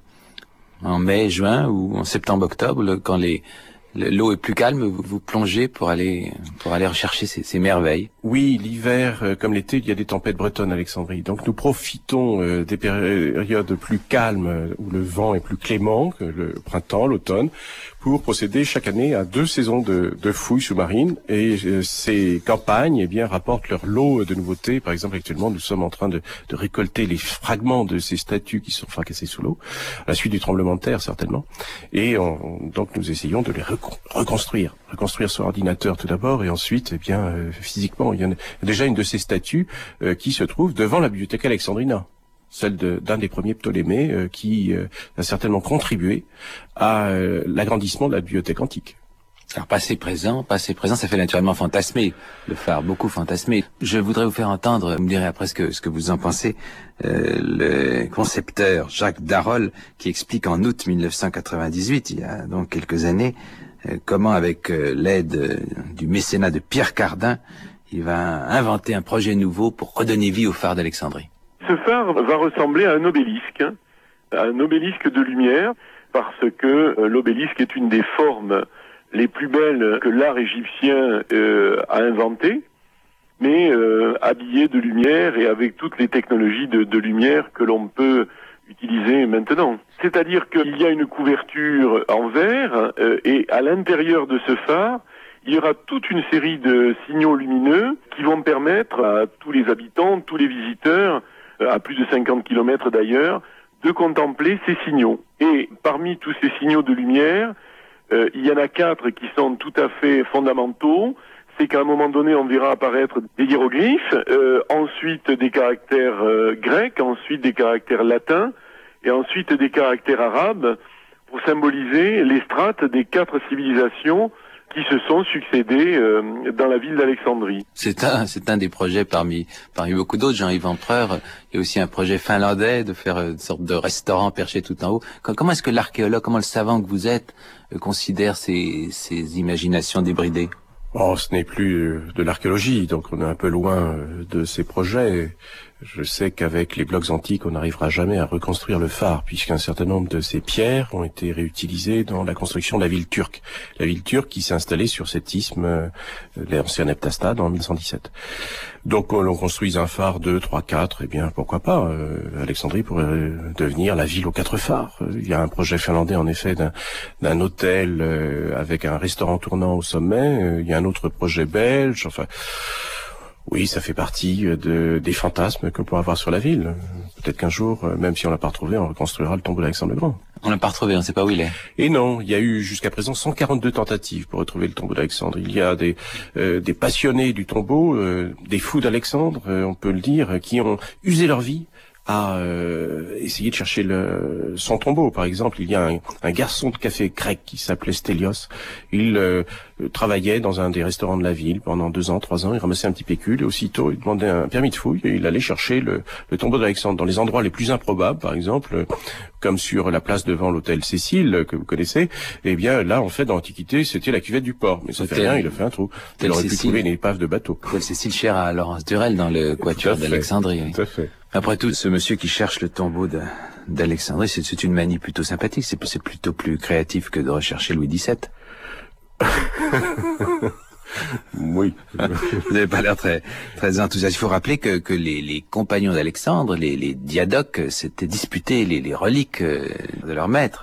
en mai, juin ou en septembre, octobre, quand les l'eau est plus calme, vous, vous plongez pour aller pour aller rechercher ces, ces merveilles. Oui, l'hiver euh, comme l'été, il y a des tempêtes bretonnes à Alexandrie. Donc nous profitons euh, des périodes plus calmes euh, où le vent est plus clément que le printemps, l'automne, pour procéder chaque année à deux saisons de, de fouilles sous-marines. Et euh, ces campagnes, eh bien, rapportent leur lot de nouveautés. Par exemple, actuellement, nous sommes en train de, de récolter les fragments de ces statues qui sont fracassées sous l'eau, à la suite du tremblement de terre certainement. Et on, donc nous essayons de les reconstruire, reconstruire sur ordinateur tout d'abord, et ensuite, eh bien, euh, physiquement. Il y en a déjà une de ces statues euh, qui se trouve devant la bibliothèque Alexandrina, celle de, d'un des premiers Ptolémées euh, qui euh, a certainement contribué à euh, l'agrandissement de la bibliothèque antique. Alors passé présent, passé présent, ça fait naturellement fantasmer, le phare, beaucoup fantasmer. Je voudrais vous faire entendre, vous me direz après ce que, ce que vous en pensez, euh, le concepteur Jacques Darol, qui explique en août mille neuf cent quatre-vingt-dix-huit, il y a donc quelques années, euh, comment avec euh, l'aide euh, du mécénat de Pierre Cardin, il va inventer un projet nouveau pour redonner vie au phare d'Alexandrie. Ce phare va ressembler à un obélisque, hein, à un obélisque de lumière, parce que euh, l'obélisque est une des formes les plus belles que l'art égyptien euh, a inventées, mais euh, habillé de lumière et avec toutes les technologies de, de lumière que l'on peut utiliser maintenant. C'est-à-dire qu'il y a une couverture en verre euh, et à l'intérieur de ce phare, il y aura toute une série de signaux lumineux qui vont permettre à tous les habitants, tous les visiteurs, euh, à plus de cinquante kilomètres d'ailleurs, de contempler ces signaux. Et parmi tous ces signaux de lumière, Euh, il y en a quatre qui sont tout à fait fondamentaux. C'est qu'à un moment donné, on verra apparaître des hiéroglyphes, euh, ensuite des caractères euh, grecs, ensuite des caractères latins, et ensuite des caractères arabes, pour symboliser les strates des quatre civilisations qui se sont succédées euh, dans la ville d'Alexandrie. C'est un, c'est un des projets parmi, parmi beaucoup d'autres. Jean-Yves Empereur, il y a aussi un projet finlandais de faire une sorte de restaurant perché tout en haut. Comment est-ce que l'archéologue, comment le savant que vous êtes, euh, considère ces, ces imaginations débridées? Oh, ce n'est plus de l'archéologie, donc on est un peu loin de ces projets. Je sais qu'avec les blocs antiques, on n'arrivera jamais à reconstruire le phare, puisqu'un certain nombre de ces pierres ont été réutilisées dans la construction de la ville turque. La ville turque qui s'est installée sur cet isthme, euh, l'ancien Heptastad, en mille cent dix-sept. Donc, on construise un phare, deux, trois, quatre, eh bien, pourquoi pas. Euh, Alexandrie pourrait devenir la ville aux quatre phares. Il y a un projet finlandais, en effet, d'un, d'un hôtel euh, avec un restaurant tournant au sommet. Euh, il y a un autre projet belge, enfin... Oui, ça fait partie de, des fantasmes qu'on peut avoir sur la ville. Peut-être qu'un jour, même si on l'a pas retrouvé, on reconstruira le tombeau d'Alexandre le Grand. On l'a pas retrouvé, on ne sait pas où il est. Et non, il y a eu jusqu'à présent cent quarante-deux tentatives pour retrouver le tombeau d'Alexandre. Il y a des, euh, des passionnés du tombeau, euh, des fous d'Alexandre, euh, on peut le dire, qui ont usé leur vie à euh, essayer de chercher le, son tombeau. Par exemple, il y a un, un garçon de café grec qui s'appelait Stélios. Il euh, travaillait dans un des restaurants de la ville pendant deux ans, trois ans. Il ramassait un petit pécule et aussitôt, il demandait un permis de fouille et il allait chercher le, le tombeau d'Alexandre dans les endroits les plus improbables, par exemple, comme sur la place devant l'hôtel Cécile, que vous connaissez. Eh bien, là, en fait, dans l'Antiquité, c'était la cuvette du port. Mais ça fait rien, il a fait un trou. Il aurait pu trouver une épave de bateau. L'hôtel Cécile cher à Laurence Durel dans le Quatuor d'Alexandrie. Oui. Tout à fait. Après tout, ce monsieur qui cherche le tombeau de, d'Alexandrie, c'est, c'est une manie plutôt sympathique. C'est, c'est plutôt plus créatif que de rechercher Louis dix-sept. Oui. Vous n'avez pas l'air très, très enthousiaste. Il faut rappeler que, que les, les compagnons d'Alexandre, les, les diadoques, s'étaient disputés les, les reliques de leur maître.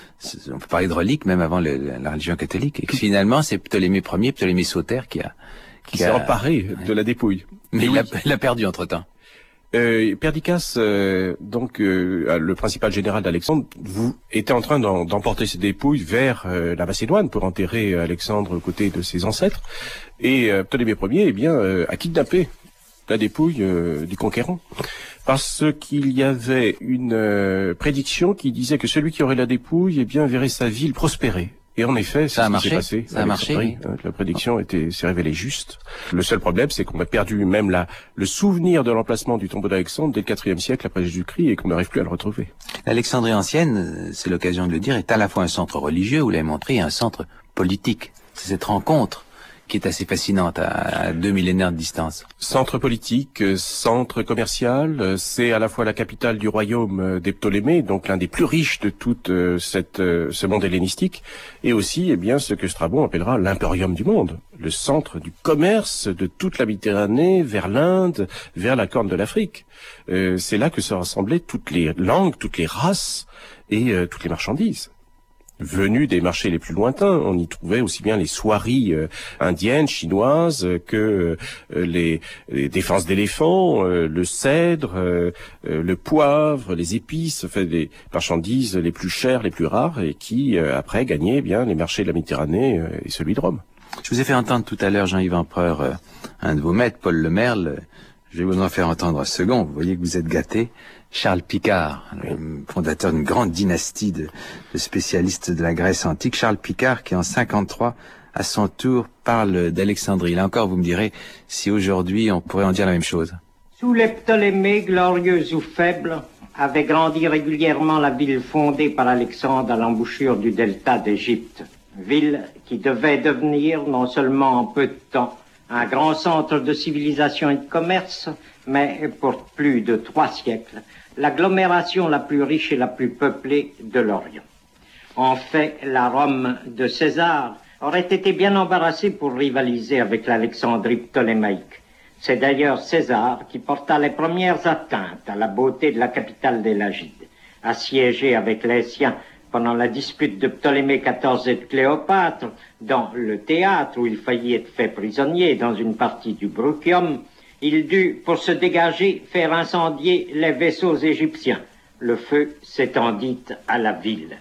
On peut parler de reliques même avant le, la religion catholique. Et que finalement, c'est Ptolémée Ier, Ptolémée Sauter qui a... Qui, qui s'est a... emparé de la dépouille. Mais oui. il, a, il a perdu entre-temps. Euh, Perdiccas, euh, donc euh, le principal général d'Alexandre, vous était en train d'en, d'emporter ses dépouilles vers euh, la Macédoine pour enterrer Alexandre aux côtés de ses ancêtres. Et euh, Ptolémée Ier, eh bien, euh, a kidnappé la dépouille euh, du conquérant, parce qu'il y avait une euh, prédiction qui disait que celui qui aurait la dépouille, eh bien, verrait sa ville prospérer. Et en effet, c'est ça a ce marché. qui s'est passé. Ça a marché. Oui. La prédiction était, s'est révélée juste. Le seul problème, c'est qu'on a perdu même la, le souvenir de l'emplacement du tombeau d'Alexandre dès le quatrième siècle après Jésus-Christ et qu'on n'arrive plus à le retrouver. L'Alexandrie ancienne, c'est l'occasion de le dire, est à la fois un centre religieux, vous l'avez montré, et un centre politique. C'est cette rencontre qui est assez fascinante à, à deux millénaires de distance. Centre politique, centre commercial, c'est à la fois la capitale du royaume des Ptolémées, donc l'un des plus riches de tout euh, cette, euh, ce monde hellénistique, et aussi, eh bien, ce que Strabon appellera l'imperium du monde, le centre du commerce de toute la Méditerranée vers l'Inde, vers la Corne de l'Afrique. Euh, c'est là que se rassemblaient toutes les langues, toutes les races et euh, toutes les marchandises. Venus des marchés les plus lointains, on y trouvait aussi bien les soieries euh, indiennes, chinoises, euh, que euh, les, les défenses d'éléphants, euh, le cèdre, euh, euh, le poivre, les épices, enfin des marchandises les plus chères, les plus rares, et qui euh, après gagnaient eh bien les marchés de la Méditerranée euh, et celui de Rome. Je vous ai fait entendre tout à l'heure Jean-Yves Empereur, euh, un de vos maîtres, Paul Le Merle. Je vais vous en faire entendre un second. Vous voyez que vous êtes gâté. Charles Picard, le fondateur d'une grande dynastie de, de spécialistes de la Grèce antique. Charles Picard qui en cinquante-trois, à son tour, parle d'Alexandrie. Là encore, vous me direz si aujourd'hui on pourrait en dire la même chose. Sous les Ptolémées, glorieux ou faibles, avait grandi régulièrement la ville fondée par Alexandre à l'embouchure du delta d'Égypte. Ville qui devait devenir, non seulement en peu de temps, un grand centre de civilisation et de commerce, mais pour plus de trois siècles, l'agglomération la plus riche et la plus peuplée de l'Orient. En fait, la Rome de César aurait été bien embarrassée pour rivaliser avec l'Alexandrie ptolémaïque. C'est d'ailleurs César qui porta les premières atteintes à la beauté de la capitale des Lagides. Assiégé avec les siens pendant la dispute de Ptolémée quatorze et de Cléopâtre, dans le théâtre où il faillit être fait prisonnier dans une partie du Bruchium, il dut, pour se dégager, faire incendier les vaisseaux égyptiens. Le feu s'étendit à la ville.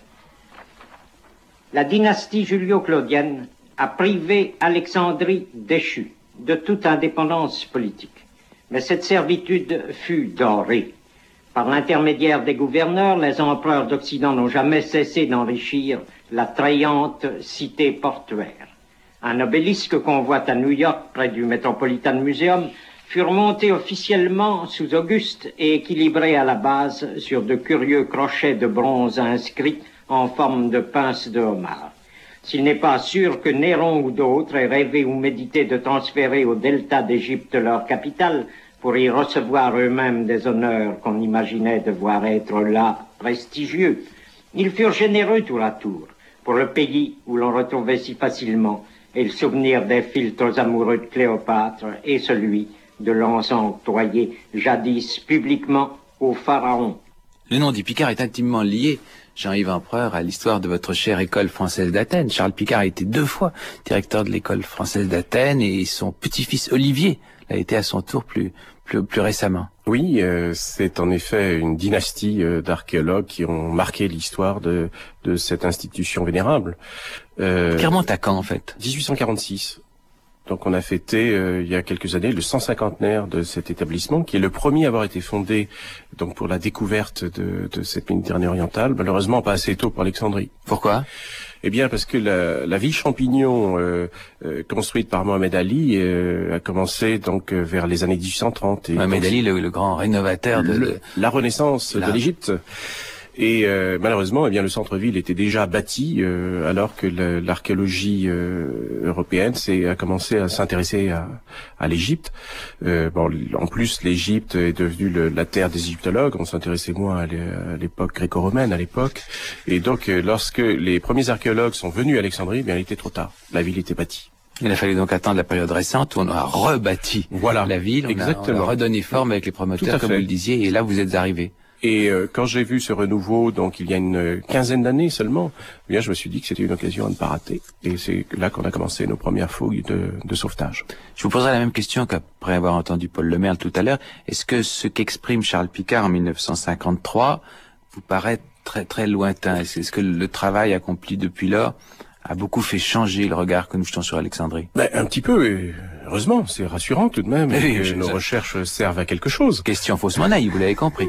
La dynastie julio-claudienne a privé Alexandrie déchue de toute indépendance politique. Mais cette servitude fut dorée. Par l'intermédiaire des gouverneurs, les empereurs d'Occident n'ont jamais cessé d'enrichir la trayante cité portuaire. Un obélisque qu'on voit à New York, près du Metropolitan Museum, fut remonté officiellement sous Auguste et équilibré à la base sur de curieux crochets de bronze inscrits en forme de pince de homard. S'il n'est pas sûr que Néron ou d'autres aient rêvé ou médité de transférer au delta d'Égypte leur capitale, pour y recevoir eux-mêmes des honneurs qu'on imaginait devoir être là prestigieux. Ils furent généreux tour à tour, pour le pays où l'on retrouvait si facilement, et le souvenir des philtres amoureux de Cléopâtre et celui de l'encens octroyé jadis publiquement au pharaon. Le nom du Picard est intimement lié, Jean-Yves Empereur, à l'histoire de votre chère école française d'Athènes. Charles Picard a été deux fois directeur de l'école française d'Athènes et son petit-fils Olivier l'a été à son tour plus plus, plus récemment. Oui, euh, c'est en effet une dynastie euh, d'archéologues qui ont marqué l'histoire de de cette institution vénérable. Euh, qui remonte à quand en fait? dix-huit cent quarante-six. Donc on a fêté euh, il y a quelques années le cent cinquantenaire de cet établissement, qui est le premier à avoir été fondé donc pour la découverte de, de cette Méditerranée orientale. Malheureusement pas assez tôt pour Alexandrie. Pourquoi? Eh bien parce que la, la ville champignon euh, euh, construite par Mohamed Ali euh, a commencé donc euh, vers les années dix-huit cent trente. Et Mohamed Ali, le, le grand rénovateur de, le, de... la Renaissance la... de l'Égypte. Et euh, malheureusement, eh bien, le centre-ville était déjà bâti euh, alors que le, l'archéologie euh, européenne s'est, a commencé à s'intéresser à, à l'Égypte. Euh, bon, en plus, l'Égypte est devenue le, la terre des égyptologues. On s'intéressait moins à l'époque gréco-romaine à l'époque. Et donc, euh, lorsque les premiers archéologues sont venus à Alexandrie, eh bien, il était trop tard. La ville était bâtie. Il a fallu donc attendre la période récente où on a rebâti voilà, la ville. On exactement. A, on a redonné forme avec les promoteurs, comme vous le disiez. Et là, vous êtes arrivés. Et euh, quand j'ai vu ce renouveau, donc il y a une quinzaine d'années seulement, eh bien je me suis dit que c'était une occasion à ne pas rater. Et c'est là qu'on a commencé nos premières fouilles de, de sauvetage. Je vous poserai la même question qu'après avoir entendu Paul Lemerle tout à l'heure. Est-ce que ce qu'exprime Charles Picard en mille neuf cent cinquante-trois vous paraît très très lointain? Est-ce que le travail accompli depuis lors a beaucoup fait changer le regard que nous jetons sur Alexandrie? Ben, un petit peu, et heureusement, c'est rassurant tout de même oui, que je nos sais. recherches servent à quelque chose. Question faussement naïve, vous l'avez compris.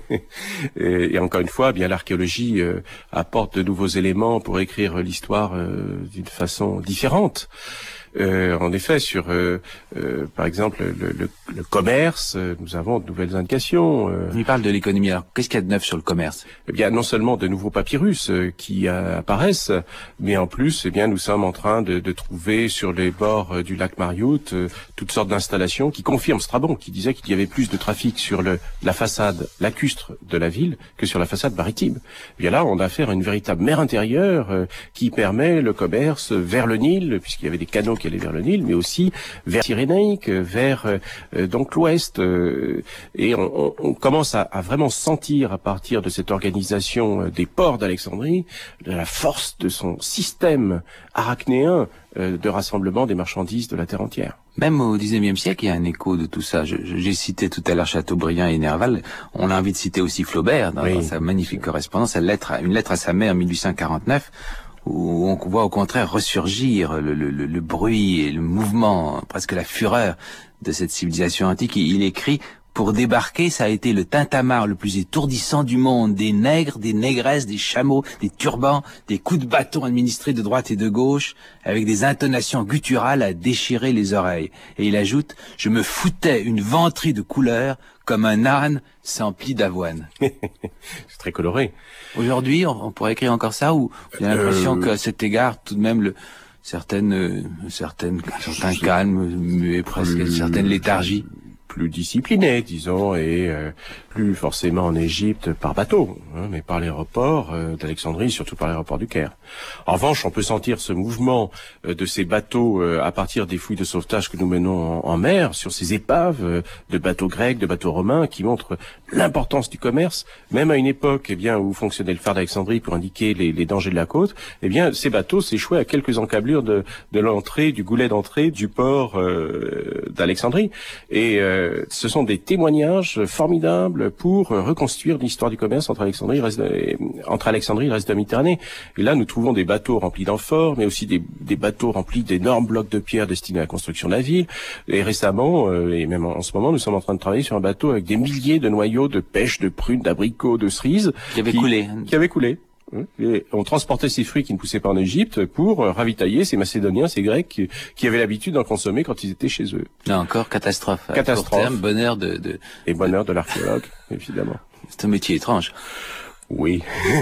et, et encore une fois, bien l'archéologie euh, apporte de nouveaux éléments pour écrire l'histoire euh, d'une façon différente. Euh, en effet, sur, euh, euh, par exemple, le, le, le commerce, euh, nous avons de nouvelles indications. Euh, On y parle de l'économie. Alors, qu'est-ce qu'il y a de neuf sur le commerce? Eh bien, non seulement de nouveaux papyrus euh, qui euh, apparaissent, mais en plus, eh bien, nous sommes en train de, de trouver sur les bords euh, du lac Marioute euh, toutes sortes d'installations qui confirment Strabon, qui disait qu'il y avait plus de trafic sur le, la façade lacustre de la ville que sur la façade maritime. Eh bien là, on a affaire à une véritable mer intérieure euh, qui permet le commerce vers le Nil, puisqu'il y avait des canaux qui allaient vers le Nil, mais aussi vers Cyrénaïque, vers euh, donc l'ouest. Euh, et on, on commence à, à vraiment sentir à partir de cette organisation euh, des ports d'Alexandrie, de la force de son système arachnéen euh, de rassemblement des marchandises de la terre entière. Même au dix-neuvième siècle, il y a un écho de tout ça. Je, je, j'ai cité tout à l'heure Chateaubriand et Nerval. On a envie de citer aussi Flaubert dans, oui. dans sa magnifique correspondance, sa lettre, une lettre à sa mère en mille huit cent quarante-neuf, où on voit au contraire ressurgir le, le, le, le bruit et le mouvement, presque la fureur de cette civilisation antique. Il, il écrit: pour débarquer, ça a été le tintamarre le plus étourdissant du monde. Des nègres, des négresses, des chameaux, des turbans, des coups de bâton administrés de droite et de gauche, avec des intonations gutturales à déchirer les oreilles. Et il ajoute: je me foutais une venterie de couleurs comme un âne sans plis d'avoine. C'est très coloré. Aujourd'hui, on, on pourrait écrire encore ça, ou il y a l'impression euh... qu'à cet égard, tout de même, le, certaines, euh, certaines, certains calmes, muets presque, plus, certaines léthargies. Plus discipliné, disons, et euh, plus forcément en Égypte par bateau, hein, mais par l'aéroport euh, d'Alexandrie, surtout par l'aéroport du Caire. En revanche, on peut sentir ce mouvement euh, de ces bateaux euh, à partir des fouilles de sauvetage que nous menons en, en mer, sur ces épaves euh, de bateaux grecs, de bateaux romains, qui montrent l'importance du commerce, même à une époque, eh bien, où fonctionnait le phare d'Alexandrie pour indiquer les, les dangers de la côte. Eh bien, ces bateaux s'échouaient à quelques encablures de, de l'entrée, du goulet d'entrée du port euh, d'Alexandrie, et euh, ce sont des témoignages formidables pour reconstruire l'histoire du commerce entre Alexandrie et le reste de, entre Alexandrie et le reste de la Méditerranée. Et là, nous trouvons des bateaux remplis d'amphores, mais aussi des, des bateaux remplis d'énormes blocs de pierre destinés à la construction de la ville. Et récemment, euh, et même en ce moment, nous sommes en train de travailler sur un bateau avec des milliers de noyaux de pêche, de prunes, d'abricots, de cerises. Qui avaient coulé. Qui avaient coulé. Et on transportait ces fruits qui ne poussaient pas en Égypte pour ravitailler ces Macédoniens, ces Grecs qui, qui avaient l'habitude d'en consommer quand ils étaient chez eux. Là encore, catastrophe. Catastrophe. À court terme, bonheur de, de... Et bonheur de l'archéologue, évidemment. C'est un métier étrange. Oui.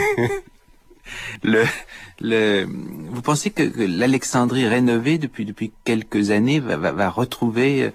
le, le, vous pensez que, que l'Alexandrie rénovée depuis, depuis quelques années va, va, va retrouver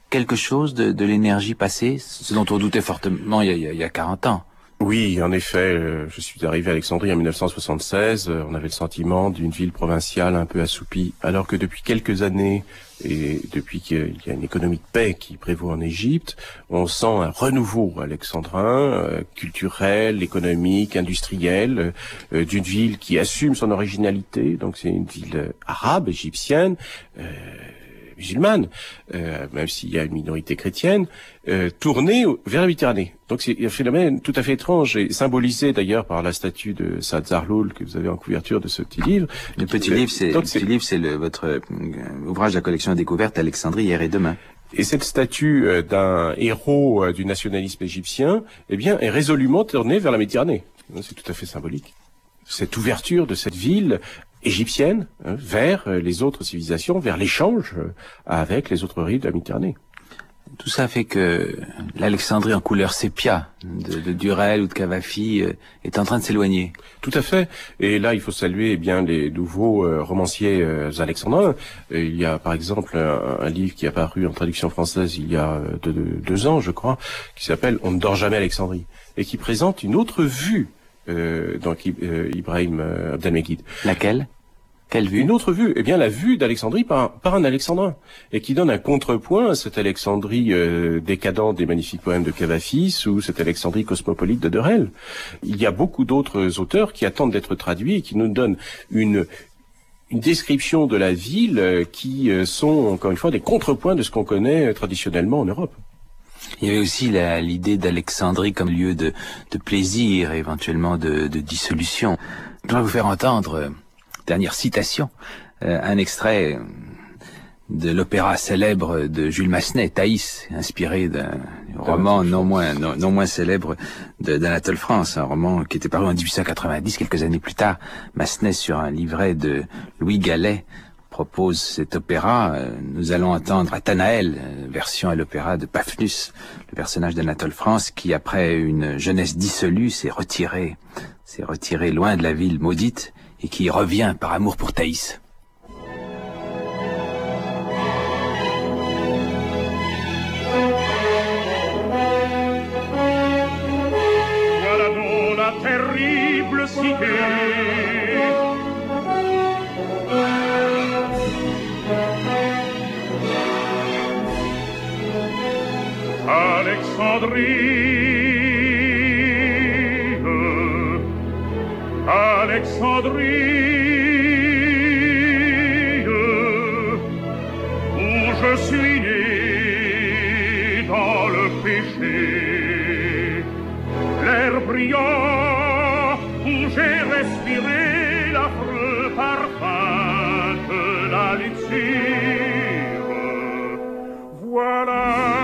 quelque chose de, de l'énergie passée, ce dont on doutait fortement il y a, il y a quarante ans. Oui, en effet, euh, je suis arrivé à Alexandrie en mille neuf cent soixante-seize, euh, on avait le sentiment d'une ville provinciale un peu assoupie, alors que depuis quelques années, et depuis qu'il y a une économie de paix qui prévaut en Égypte, on sent un renouveau alexandrin, euh, culturel, économique, industriel, euh, d'une ville qui assume son originalité, donc c'est une ville euh, arabe, égyptienne, euh, musulmane, euh, même s'il y a une minorité chrétienne, euh, tournée vers la Méditerranée. Donc c'est un phénomène tout à fait étrange et symbolisé d'ailleurs par la statue de Saad Zarloul que vous avez en couverture de ce petit livre. Le petit livre, c'est, le petit livre, c'est le, votre euh, ouvrage de la collection Découverte, Alexandrie, hier et demain. Et cette statue euh, d'un héros euh, du nationalisme égyptien, eh bien, est résolument tournée vers la Méditerranée. C'est tout à fait symbolique. Cette ouverture de cette ville égyptienne hein, vers les autres civilisations, vers l'échange avec les autres rives de la Méditerranée. Tout ça fait que l'Alexandrie en couleur sépia de, de Durel ou de Cavafi euh, est en train de s'éloigner. Tout à fait. Et là, il faut saluer eh bien les nouveaux euh, romanciers euh, alexandrins. Et il y a par exemple un, un livre qui est apparu en traduction française il y a deux, deux, deux ans, je crois, qui s'appelle « On ne dort jamais Alexandrie » et qui présente une autre vue Euh, donc euh, Ibrahim euh, Abdelmejid. Laquelle? Quelle vue? Une autre vue. Eh bien, la vue d'Alexandrie par, par un alexandrin. Et qui donne un contrepoint à cette Alexandrie euh, décadente des magnifiques poèmes de Cavafis ou cette Alexandrie cosmopolite de Durel. Il y a beaucoup d'autres auteurs qui attendent d'être traduits et qui nous donnent une une description de la ville euh, qui euh, sont, encore une fois, des contrepoints de ce qu'on connaît euh, traditionnellement en Europe. Il y avait aussi la, l'idée d'Alexandrie comme lieu de, de plaisir, éventuellement de, de dissolution. Je vais vous faire entendre, euh, dernière citation, euh, un extrait de l'opéra célèbre de Jules Massenet, Thaïs, inspiré d'un roman non moins non, non moins célèbre de, d'Anatole France, un roman qui était paru en dix-huit cent quatre-vingt-dix, quelques années plus tard. Massenet, sur un livret de Louis Gallet, propose cet opéra. Nous allons entendre Athanaël, version à l'opéra de Paphnus, le personnage d'Anatole France, qui après une jeunesse dissolue s'est retiré, s'est retiré loin de la ville maudite et qui revient par amour pour Thaïs. Voilà donc la terrible cité. Alexandrie, Alexandrie, où je suis né dans le péché, l'air brillant où j'ai respiré l'affreux parfum de la luxure. Voilà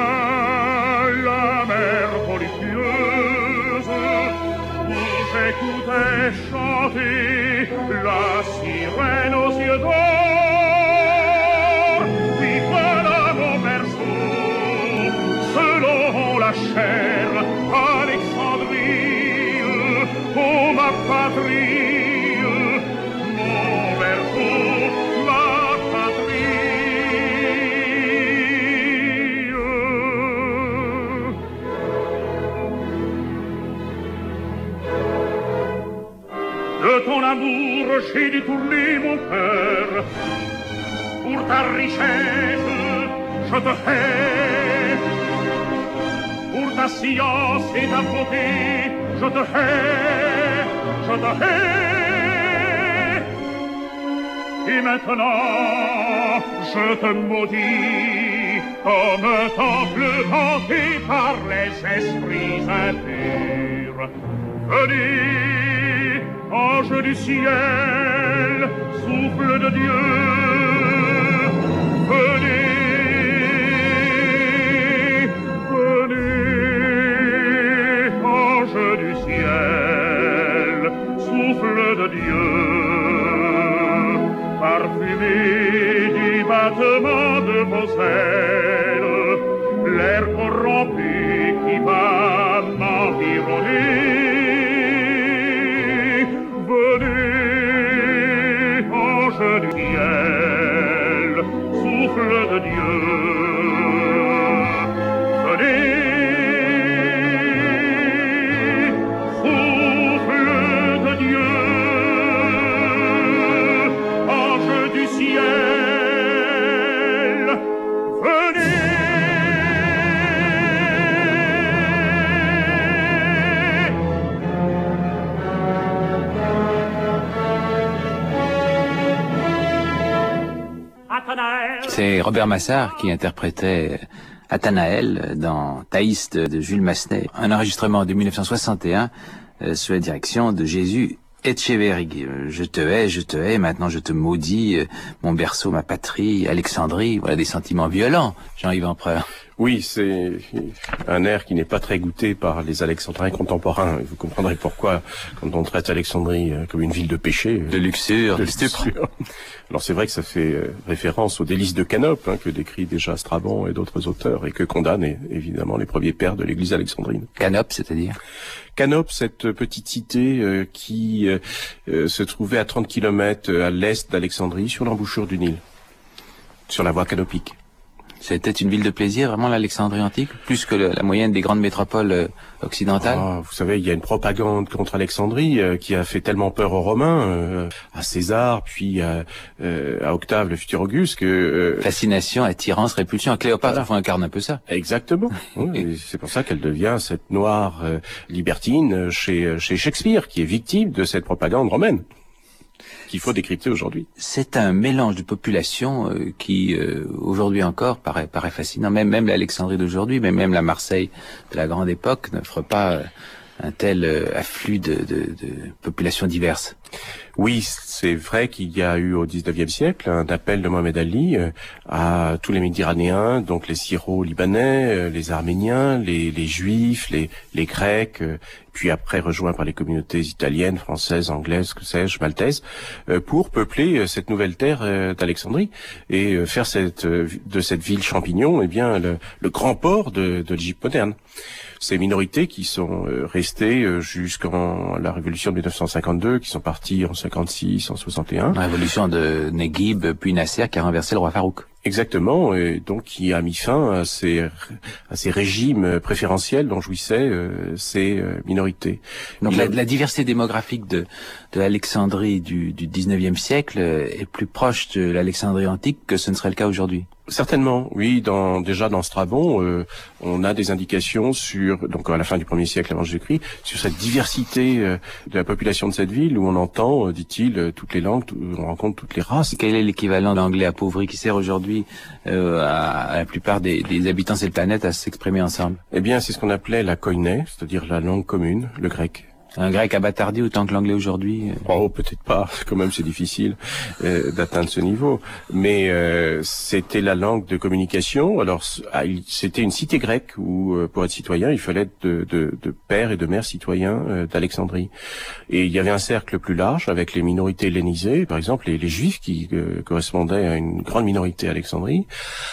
j'écoutais chanter la sirène aux yeux d'or. Puis voilà mon berceau, selon la chair, Alexandrie, oh ma patrie, mon berceau, ma patrie. De ton amour, j'ai détourné mon cœur. Pour ta richesse, je te hais. Pour ta science et ta beauté, je te hais, je te hais. Et maintenant, je te maudis comme un temple hanté par les esprits impurs. Venez, ange du ciel, souffle de Dieu, venez, venez, ange du ciel, souffle de Dieu, parfumé du battement de vos ailes, l'air corrompu qui va m'environner. Du ciel, souffle de Dieu, Robert Massart qui interprétait Athanaël dans Thaïs de, de Jules Massenet. Un enregistrement de mille neuf cent soixante et un euh, sous la direction de Jésus Etcheverry. Je te hais, je te hais, maintenant je te maudis, euh, mon berceau, ma patrie, Alexandrie. Voilà des sentiments violents, Jean-Yves Empereur. Oui, c'est un air qui n'est pas très goûté par les Alexandrins contemporains. Vous comprendrez pourquoi quand on traite Alexandrie comme une ville de péché. De luxure, de, de stupre. Alors c'est vrai que ça fait référence aux délices de Canope, hein, que décrit déjà Strabon et d'autres auteurs, et que condamnent évidemment les premiers pères de l'église alexandrine. Canope, c'est-à-dire Canope, cette petite cité euh, qui euh, se trouvait à trente kilomètres à l'est d'Alexandrie, sur l'embouchure du Nil, sur la voie canopique. C'était une ville de plaisir, vraiment, l'Alexandrie antique, plus que le, la moyenne des grandes métropoles euh, occidentales. Ah, vous savez, il y a une propagande contre Alexandrie euh, qui a fait tellement peur aux Romains, euh, à César, puis à, euh, à Octave, le futur Auguste, que... Euh... Fascination, attirance, répulsion. Cléopâtre, voilà. On incarne un peu ça. Exactement. Oui, c'est pour ça qu'elle devient cette noire euh, libertine chez, chez Shakespeare, qui est victime de cette propagande romaine, qu'il faut décrypter aujourd'hui. C'est un mélange de population euh, qui, euh, aujourd'hui encore, paraît, paraît fascinant. Même, même l'Alexandrie d'aujourd'hui, mais même la Marseille de la grande époque n'offre pas euh, un tel euh, afflux de, de, de populations diverses. Oui, c'est vrai qu'il y a eu au dix-neuvième siècle un appel de Mohamed Ali euh, à tous les Méditerranéens, donc les Syro-Libanais, euh, les Arméniens, les, les Juifs, les, les Grecs, euh, puis après rejoints par les communautés italiennes, françaises, anglaises, que sais-je, maltaises, euh, pour peupler euh, cette nouvelle terre euh, d'Alexandrie et euh, faire cette, euh, de cette ville champignon, eh bien, le, le grand port de, de l'Égypte moderne. Ces minorités qui sont euh, restées euh, jusqu'en la révolution de mille neuf cent cinquante-deux, qui sont parties en cinquante-six, en soixante et un. La révolution de Neguib, puis Nasser, qui a renversé le roi Farouk. Exactement, et donc qui a mis fin à ces, à ces régimes préférentiels dont jouissaient euh, ces euh, minorités. Donc la, la diversité démographique de, de l'Alexandrie du, du dix-neuvième siècle est plus proche de l'Alexandrie antique que ce ne serait le cas aujourd'hui. Certainement, oui. Dans, déjà dans Strabon, euh, on a des indications sur, donc à la fin du premier siècle avant Jésus-Christ, sur cette diversité euh, de la population de cette ville, où on entend, euh, dit-il, euh, toutes les langues, tout, on rencontre toutes les races. Quel est l'équivalent d'anglais appauvri qui sert aujourd'hui euh, à, à la plupart des, des habitants de cette planète à s'exprimer ensemble? Eh bien, c'est ce qu'on appelait la koiné, c'est-à-dire la langue commune, le grec. Un grec abattardi autant que l'anglais aujourd'hui? Oh, peut-être pas. Quand même, c'est difficile euh, d'atteindre ce niveau. Mais euh, c'était la langue de communication. Alors, c'était une cité grecque où, euh, pour être citoyen, il fallait être de, de, de père et de mère citoyens euh, d'Alexandrie. Et il y avait un cercle plus large avec les minorités hellénisées, par exemple les, les Juifs qui euh, correspondaient à une grande minorité à Alexandrie,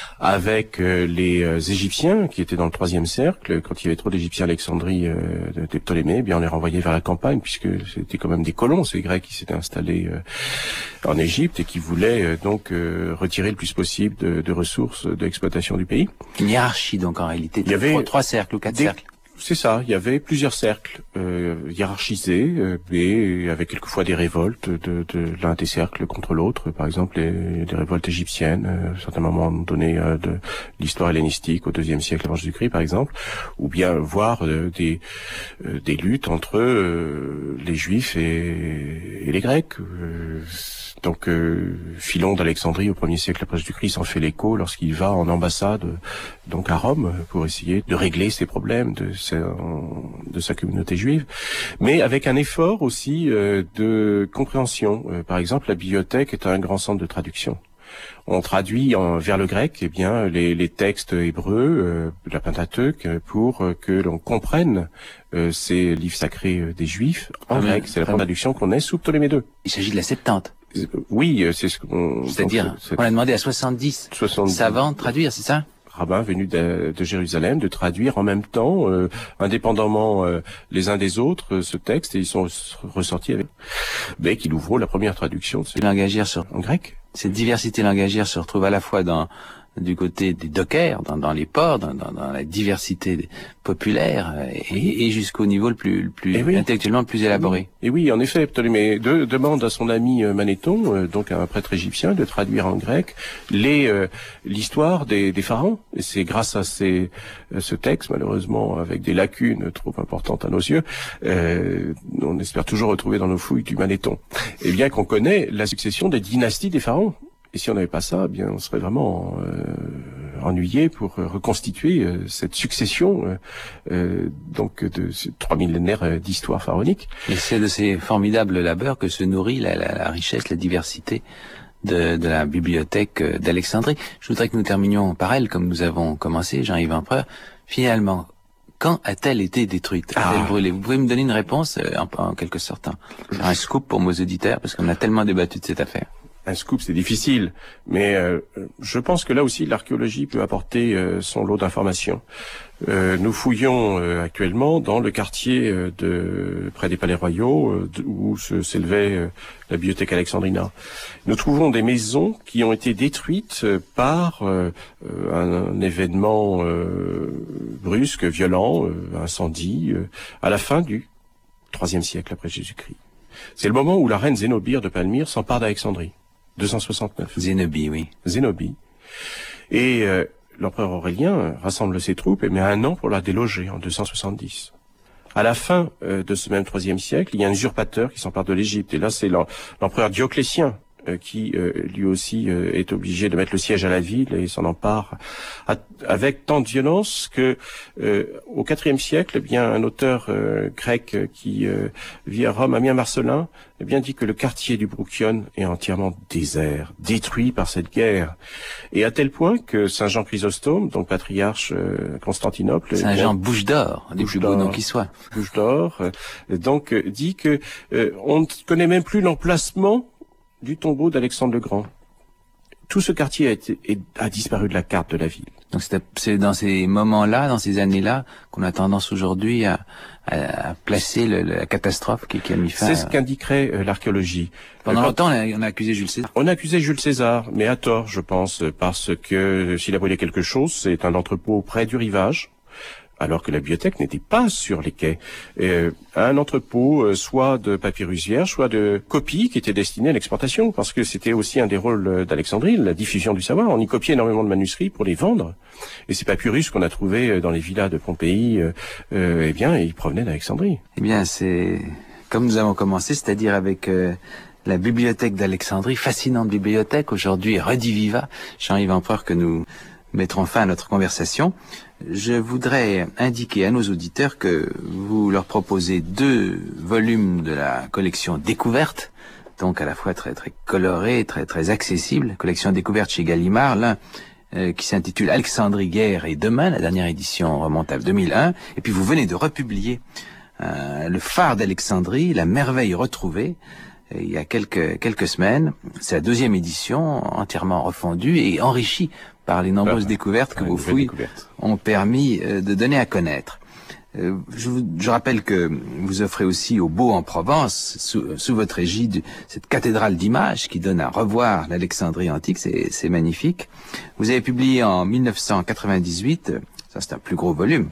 avec euh, les euh, Égyptiens qui étaient dans le troisième cercle. Quand il y avait trop d'Égyptiens à Alexandrie euh, des Ptolémées, eh bien on les renvoyait vers la campagne, puisque c'était quand même des colons, ces Grecs qui s'étaient installés euh, en Égypte et qui voulaient euh, donc euh, retirer le plus possible de, de ressources de l'exploitation du pays. Une hiérarchie donc en réalité. Il y avait trois, trois cercles ou quatre des... cercles. C'est ça, il y avait plusieurs cercles euh, hiérarchisés, euh, et avec quelquefois des révoltes de, de l'un des cercles contre l'autre. Par exemple, les, les révoltes égyptiennes, euh, à certains moments donnés euh, de l'histoire hellénistique au deuxième siècle avant Jésus-Christ, par exemple, ou bien voir euh, des euh, des luttes entre euh, les Juifs et, et les Grecs. Euh, Donc, euh, Philon d'Alexandrie au premier siècle après Jésus-Christ en fait l'écho lorsqu'il va en ambassade, donc à Rome, pour essayer de régler ces problèmes de sa, de sa communauté juive, mais avec un effort aussi euh, de compréhension. Euh, par exemple, la bibliothèque est un grand centre de traduction. On traduit en, vers le grec, eh bien, les, les textes hébreux, euh, la Pentateuque, pour euh, que l'on comprenne euh, ces livres sacrés euh, des Juifs en ah, grec. C'est la traduction qu'on ait sous Ptolémée deux. Il s'agit de la Septante. Oui, c'est ce qu'on... C'est-à-dire, on a demandé à soixante-dix, soixante-dix savants de traduire, c'est ça? Rabbins venus de, de Jérusalem, de traduire en même temps, euh, indépendamment euh, les uns des autres, euh, ce texte, et ils sont ressortis avec... Mais qu'il ouvre la première traduction. C'est langagière sur... En grec. Cette diversité langagière se retrouve à la fois dans... du côté des dockers, dans, dans les ports, dans, dans, dans la diversité populaire, et, et jusqu'au niveau le plus, le plus oui. intellectuellement le plus élaboré. Et oui, en effet, Ptolémée deux demande à son ami Manéthon, euh, donc un prêtre égyptien, de traduire en grec les euh, l'histoire des, des pharaons. Et c'est grâce à ces, euh, ce texte, malheureusement avec des lacunes trop importantes à nos yeux, euh, on espère toujours retrouver dans nos fouilles du Manéthon, et bien qu'on connaît la succession des dynasties des pharaons, Et si on n'avait pas ça, eh bien, on serait vraiment euh, ennuyé pour euh, reconstituer euh, cette succession euh, euh, donc de ces trois millénaires d'histoire pharaonique. Et c'est de ces formidables labeurs que se nourrit la, la, la richesse, la diversité de, de la bibliothèque d'Alexandrie. Je voudrais que nous terminions par elle, comme nous avons commencé, Jean-Yves Empereur. Finalement, quand a-t-elle été détruite, a-t-elle ah. brûlé? Vous pouvez me donner une réponse, euh, en, en quelque sorte, hein, un scoop pour nos auditeurs, parce qu'on a tellement débattu de cette affaire. Un scoop, c'est difficile, mais euh, je pense que là aussi, l'archéologie peut apporter euh, son lot d'informations. Euh, nous fouillons euh, actuellement dans le quartier euh, de près des Palais Royaux, euh, où se, s'élevait euh, la bibliothèque Alexandrina. Nous trouvons des maisons qui ont été détruites euh, par euh, un, un événement euh, brusque, violent, euh, incendie, euh, à la fin du troisième siècle après Jésus-Christ. C'est le moment où la reine Zénobie de Palmyre s'empare d'Alexandrie. deux cent soixante-neuf. Zénobie, oui. Zénobie. Et euh, l'empereur Aurélien rassemble ses troupes et met un an pour la déloger, en deux cent soixante-dix. À la fin euh, de ce même troisième siècle, il y a un usurpateur qui s'empare de l'Égypte. Et là, c'est l'empereur Dioclétien euh, qui, euh, lui aussi, euh, est obligé de mettre le siège à la ville et s'en empare à, avec tant de violence que, euh, au quatrième siècle, eh bien, un auteur euh, grec qui euh, vit à Rome, Ammien Marcellin, eh bien dit que le quartier du Brouchion est entièrement désert, détruit par cette guerre. Et à tel point que Saint Jean Chrysostome, donc patriarche euh, Constantinople... Saint Jean Bouche d'Or, du plus beau nom qui soit. Bouche d'Or, euh, donc euh, dit que euh, on ne connaît même plus l'emplacement du tombeau d'Alexandre le Grand. Tout ce quartier a, été, a disparu de la carte de la ville. Donc c'est dans ces moments-là, dans ces années-là, qu'on a tendance aujourd'hui à, à, à placer le, la catastrophe qui, qui a mis fin. C'est ce qu'indiquerait euh, l'archéologie. Pendant euh, longtemps, on a, on a accusé Jules César. On a accusé Jules César, mais à tort, je pense, parce que s'il a brûlé quelque chose, c'est un entrepôt près du rivage, alors que la bibliothèque n'était pas sur les quais. Euh, un entrepôt, euh, soit de papyrus vierge, soit de copies qui étaient destinées à l'exportation, parce que c'était aussi un des rôles d'Alexandrie, la diffusion du savoir. On y copiait énormément de manuscrits pour les vendre. Et ces papyrus qu'on a trouvés dans les villas de Pompéi, euh, euh, eh bien, ils provenaient d'Alexandrie. Eh bien, c'est comme nous avons commencé, c'est-à-dire avec... Euh la bibliothèque d'Alexandrie, fascinante bibliothèque, aujourd'hui rediviva, Jean-Yves Empereur, que nous mettrons fin à notre conversation. Je voudrais indiquer à nos auditeurs que vous leur proposez deux volumes de la collection Découverte, donc à la fois très très colorée, très très accessible, collection Découverte chez Gallimard, l'un euh, qui s'intitule Alexandrie, guerre et demain, la dernière édition remonte à deux mille un, et puis vous venez de republier euh, Le phare d'Alexandrie, la merveille retrouvée, il y a quelques quelques semaines. C'est la deuxième édition, entièrement refondue et enrichie par les nombreuses ah, découvertes que vos fouilles ont permis euh, de donner à connaître. Euh, je, vous, je rappelle que vous offrez aussi au Beau en Provence, sous, sous votre égide, cette cathédrale d'images qui donne à revoir l'Alexandrie antique, c'est, c'est magnifique. Vous avez publié en mille neuf cent quatre-vingt-dix-huit, ça c'est un plus gros volume,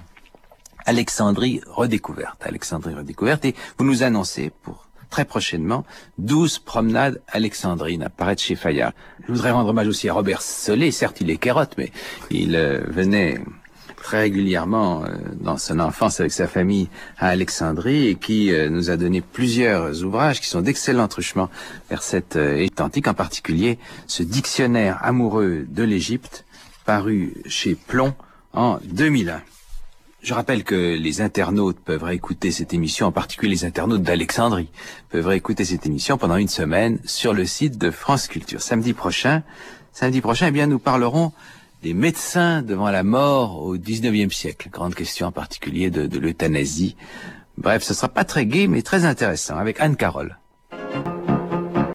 Alexandrie redécouverte, Alexandrie redécouverte, et vous nous annoncez pour très prochainement, douze promenades alexandrines apparaître chez Fayard. Je voudrais rendre hommage aussi à Robert Solé, certes il est kérote, mais il euh, venait très régulièrement euh, dans son enfance avec sa famille à Alexandrie et qui euh, nous a donné plusieurs ouvrages qui sont d'excellents truchements vers cette euh, Égypte antique, en particulier ce dictionnaire amoureux de l'Égypte paru chez Plomb en deux mille un. Je rappelle que les internautes peuvent réécouter cette émission, en particulier les internautes d'Alexandrie, peuvent réécouter cette émission pendant une semaine sur le site de France Culture. Samedi prochain, samedi prochain, eh bien, nous parlerons des médecins devant la mort au dix-neuvième siècle. Grande question en particulier de, de l'euthanasie. Bref, ce sera pas très gai, mais très intéressant, avec Anne Carole.